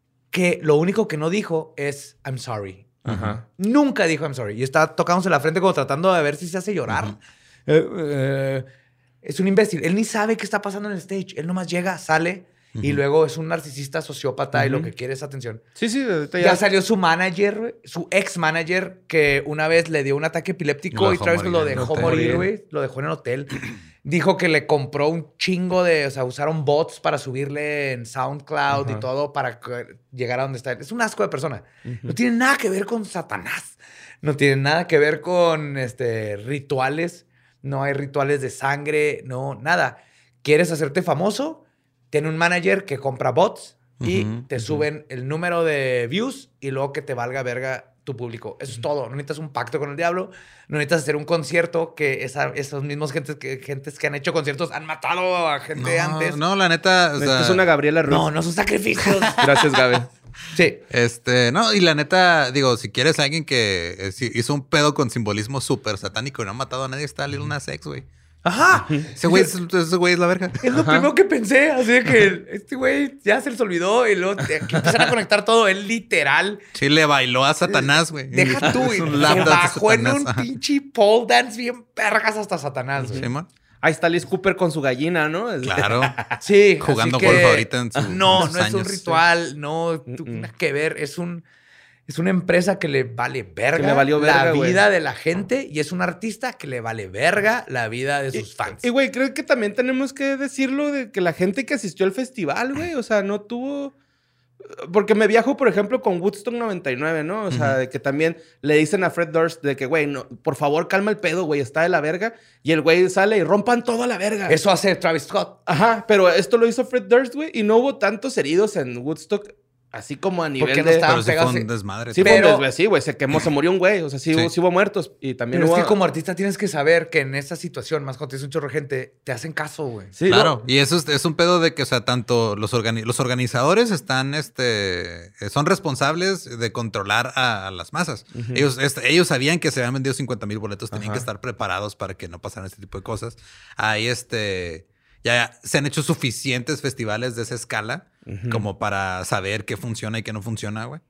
Que lo único que no dijo es, I'm sorry. Ajá. Nunca dijo I'm sorry. Y está tocándose la frente como tratando de ver si se hace llorar. Ujú. Eh, eh, es un imbécil. Él ni sabe qué está pasando en el stage. Él nomás llega, sale y Ujú. luego es un narcisista sociópata y lo Ujú. que quiere es atención. Sí, sí, ahorita Ya, ya... salió su manager, su ex manager, que una vez le dio un ataque epiléptico Lo y dejó Travis lo morir en el dejó hotel. morir, güey. Lo dejó en el hotel. Dijo que le compró un chingo de... O sea, usaron bots para subirle en SoundCloud Ajá. y todo para que- llegar a donde está. Es un asco de persona. Ujú. No tiene nada que ver con Satanás. No tiene nada que ver con este, rituales. No hay rituales de sangre. No, nada. ¿Quieres hacerte famoso? Tiene un manager que compra bots y Ujú, te ujú. suben el número de views y luego que te valga verga tu público. Eso es todo. No necesitas un pacto con el diablo. No necesitas hacer un concierto que esa- esos mismos gentes que, gentes que han hecho conciertos han matado a gente No, antes. No, no, la neta, o sea, es una Gabriela Ruiz. no, son sacrificios. Gracias, Gaby. Sí. este, no, y la neta, digo, si quieres a alguien que eh, sí, hizo un pedo con simbolismo súper satánico y no ha matado a nadie, está Lil Nas X, güey. Ajá. Ese güey, es- ese güey es la verga. Es lo primero que pensé, así de que este güey ya se les olvidó y luego te- que empiezan a conectar todo. Él literal, Sí, le bailó a Satanás, güey. deja tú, Es y un lap se dance de bajó en Satanás, un ajá. pinche pole dance bien vergas hasta Satanás, güey. Sí, man. Ahí está Liz Cooper con su gallina, ¿no? Es- Claro. Sí, Jugando así que- golf ahorita en sus- No, sus no es un años. ritual, no, tú- Mm-mm. nada que ver, es un... Es una empresa que le vale verga le valió verga, la güey. vida de la gente y es un artista que le vale verga la vida de sus fans. Y, güey, creo que también tenemos que decirlo de que la gente que asistió al festival, güey, o sea, no tuvo... Porque me viajo, por ejemplo, con Woodstock noventa y nueve, ¿no? O sea, Ujú. de que también le dicen a Fred Durst de que, güey, no, por favor, calma el pedo, güey, está de la verga. Y el güey sale y rompan toda la verga. Eso hace Travis Scott. Ajá, pero esto lo hizo Fred Durst, güey, y no hubo tantos heridos en Woodstock, así como a nivel Porque no de... estaban Pero sí fue pegados. un desmadre. Sí, todo. fue un Pero- des- sí, güey, se quemó, se murió un güey, o sea, sí, Sí. Hubo, sí hubo muertos. Y también Pero hubo... es que como artista tienes que saber que en esa situación, más cuando tienes un chorro de gente, te hacen caso, güey. Sí, Claro, no, y eso es, es un pedo de que, o sea, tanto los, organi- los organizadores están, este, eh, son responsables de controlar a, a las masas. Ujú. ellos, este, ellos sabían que se habían vendido cincuenta mil boletos, tenían Ajá. que estar preparados para que no pasaran este tipo de cosas. Ahí, este, ya se han hecho suficientes festivales de esa escala Ujú. como para saber qué funciona y qué no funciona, güey.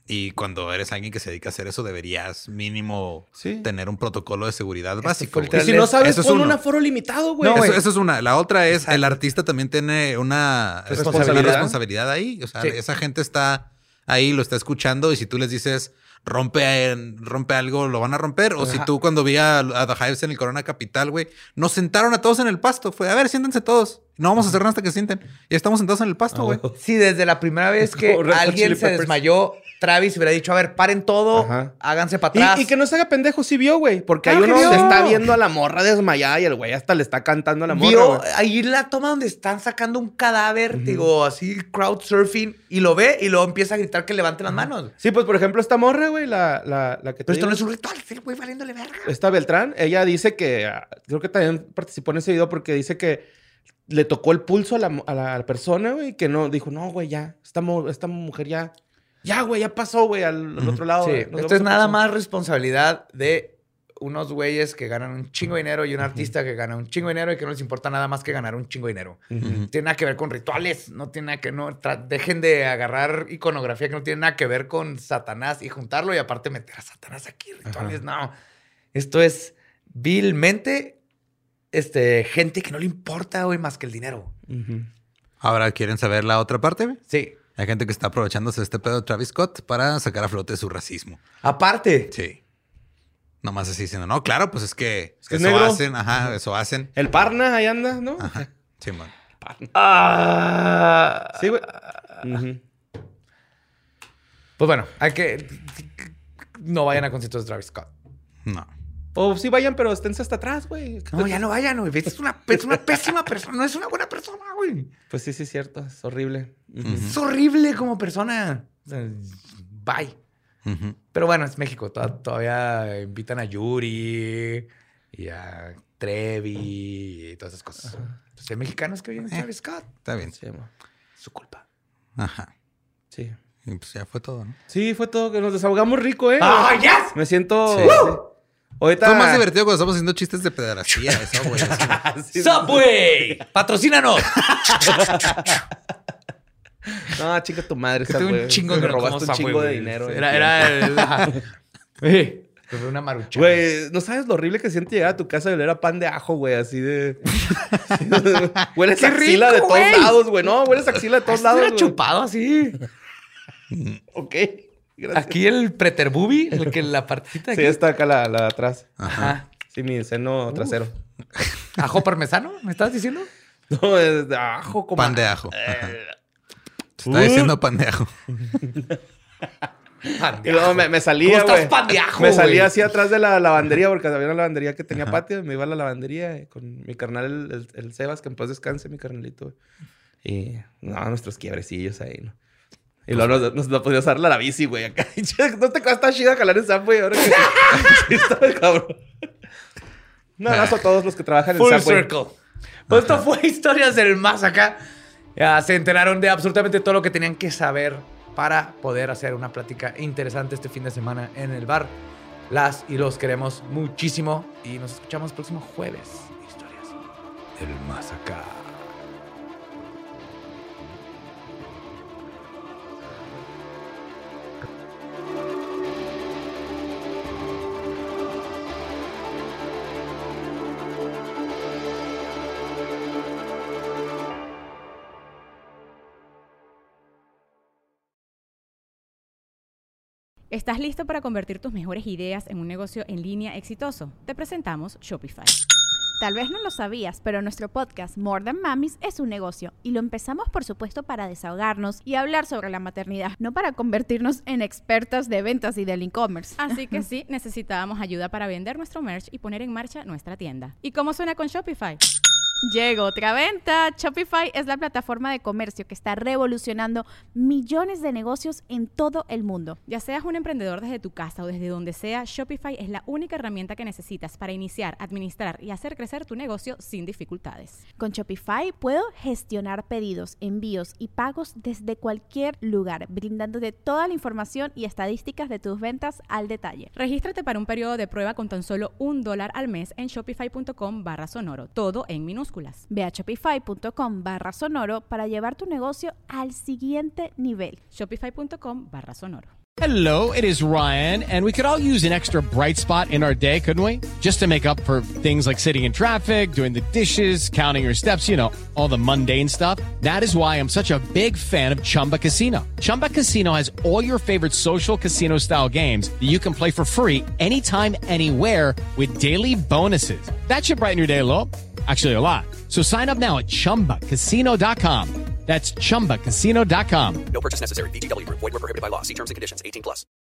Y cuando eres alguien que se dedica a hacer eso, deberías mínimo Sí. tener un protocolo de seguridad básico. fue güey. Y literal- si no sabes, Eso es pon uno. un aforo limitado, güey. No, Eso, güey. eso es una. La otra es, Exacto. el artista también tiene una Responsabilidad. una responsabilidad ahí. O sea, Sí. esa gente está ahí, lo está escuchando, y si tú les dices, rompe, eh, rompe algo, lo van a romper. O si Ajá. tú cuando vi a, a The Hives en el Corona Capital, güey, nos sentaron a todos en el pasto. Fue, a ver, siéntense todos. No vamos a hacer nada hasta que sienten. Y estamos sentados en el pasto, güey. Sí, desde la primera vez que Como Red Hot alguien Chili se Peppers. desmayó, Travis hubiera dicho, a ver, paren todo, Ajá. háganse para Y, atrás. y que no se haga pendejo, sí vio, güey. Porque hay Claro uno que donde vio. está viendo a la morra desmayada y el güey hasta le está cantando a la morra, Vio güey. ahí la toma donde están sacando un cadáver, digo, así crowd surfing, y lo ve y luego empieza a gritar que levante las manos. Sí, pues por ejemplo, esta morra, güey, la, la, la que te Pero esto digo, no es un ritual, es el güey valiéndole verga. esta Beltrán, ella dice que, ah, creo que también participó en ese video porque dice que le tocó el pulso a la, a la, a la persona, güey, que no, dijo, no, güey, ya, esta, mu- esta mujer ya, ya, güey, ya pasó, güey, al, al otro lado. Sí, güey, nos esto vemos es a nada próxima. más responsabilidad de unos güeyes que ganan un chingo de dinero y un artista que gana un chingo de dinero y que no les importa nada más que ganar un chingo de dinero. Ujú. Tiene nada que ver con rituales, no tiene nada que no tra- dejen de agarrar iconografía que no tiene nada que ver con Satanás y juntarlo y aparte meter a Satanás aquí, rituales, no. Esto es vilmente este gente que no le importa, güey, más que el dinero. Ujú. Ahora, ¿quieren saber la otra parte, güey? Sí. Hay gente que está aprovechándose de este pedo de Travis Scott para sacar a flote su racismo. Aparte, Sí. Nomás así diciendo, no, claro, pues es que, Es que es eso negro. hacen, ajá, eso hacen. El Parna ahí anda, ¿no? Ajá. Sí, man. ah, Sí, güey. Ujú. pues bueno, hay que no vayan a conciertos de Travis Scott. No. O sí vayan, pero esténse hasta atrás, güey. No, ya no vayan, güey. Es una, es una pésima persona, no es una buena persona, güey. Pues sí, sí, es cierto. Es horrible. Ujú. Es horrible como persona. O sea, bye. Ujú. Pero bueno, es México. To- Todavía invitan a Yuri y a Trevi y todas esas cosas. Pues hay mexicanos que vienen a Travis Scott. Está bien. Sí, mo. Su culpa. Ajá. Sí. Y pues ya fue todo, ¿no? Sí, fue todo. Que nos desahogamos rico, ¿eh? ¡Ah, yes! Me siento... Sí. sí. Ahorita... Fue más divertido cuando estamos haciendo chistes de pederastía, eso, güey. así. Sí, ¡Subway! ¡Patrocínanos! No, chica tu madre, Que esa, tuve güey. un chingo Me que no robaste como un chingo Subway, de güey. dinero. Era, de era el... ajá. Eh, fue una marucha. Güey, ¿no sabes lo horrible que siente llegar a tu casa y oler a pan de ajo, güey? Así de... hueles ¡Qué axila de rico, todos güey! lados, güey. No, hueles axila de todos lados, Era güey. chupado así. Ok. Gracias. Aquí el preterbubi, el que la partecita de Sí, aquí. está acá la, la de atrás. Ajá. Sí, mi seno trasero. ¿Ajo parmesano? ¿Me estás diciendo? No, es de ajo como... Pan de ajo. Ajá. Eh, Se está diciendo pan de ajo. Pan Y luego me, me salía, ¿Cómo estás, güey. pan de ajo, Me salía güey? así atrás de la lavandería porque había una lavandería que tenía patio. Me iba a la lavandería eh, con mi carnal, el, el- el Sebas, que en paz descanse, mi carnalito. güey. Y no, nuestros quiebrecillos ahí, ¿no? Y luego nos, nos, nos podíamos dar la bici, güey. Acá. No te cuesta chida jalar en Subway ahora que... sí, está el cabrón. Un abrazo a todos los que trabajan en Full Subway. circle. Pues esto fue Historias del Más Acá. Ya se enteraron de absolutamente todo lo que tenían que saber para poder hacer una plática interesante este fin de semana en el bar. Las y los queremos muchísimo y nos escuchamos el próximo jueves. Historias del Más Acá. ¿Estás listo para convertir tus mejores ideas en un negocio en línea exitoso? Te presentamos Shopify. Tal vez no lo sabías, pero nuestro podcast More Than Mamis es un negocio y lo empezamos por supuesto para desahogarnos y hablar sobre la maternidad, no para convertirnos en expertas de ventas y del e-commerce. Así que sí, necesitábamos ayuda para vender nuestro merch y poner en marcha nuestra tienda. ¿Y cómo suena con Shopify? Llegó otra venta. Shopify es la plataforma de comercio que está revolucionando millones de negocios en todo el mundo. Ya seas un emprendedor desde tu casa o desde donde sea, Shopify es la única herramienta que necesitas para iniciar, administrar y hacer crecer tu negocio sin dificultades. Con Shopify puedo gestionar pedidos, envíos y pagos desde cualquier lugar, brindándote toda la información y estadísticas de tus ventas al detalle. Regístrate para un periodo de prueba con tan solo un dólar al mes en shopify.com barra sonoro, todo en minúsculas. Ve a shopify.com barra sonoro para llevar tu negocio al siguiente nivel. Shopify.com barra sonoro. Hello, it is Ryan, and we could all use an extra bright spot in our day, couldn't we? Just to make up for things like sitting in traffic, doing the dishes, counting your steps, you know, all the mundane stuff. That is why I'm such a big fan of Chumba Casino. Chumba Casino has all your favorite social casino-style games that you can play for free anytime, anywhere with daily bonuses. That should brighten your day a little. Actually, a lot. So sign up now at chumba casino dot com. That's chumba casino dot com. No purchase necessary. V G W Group. Void where prohibited by law. See terms and conditions. eighteen plus.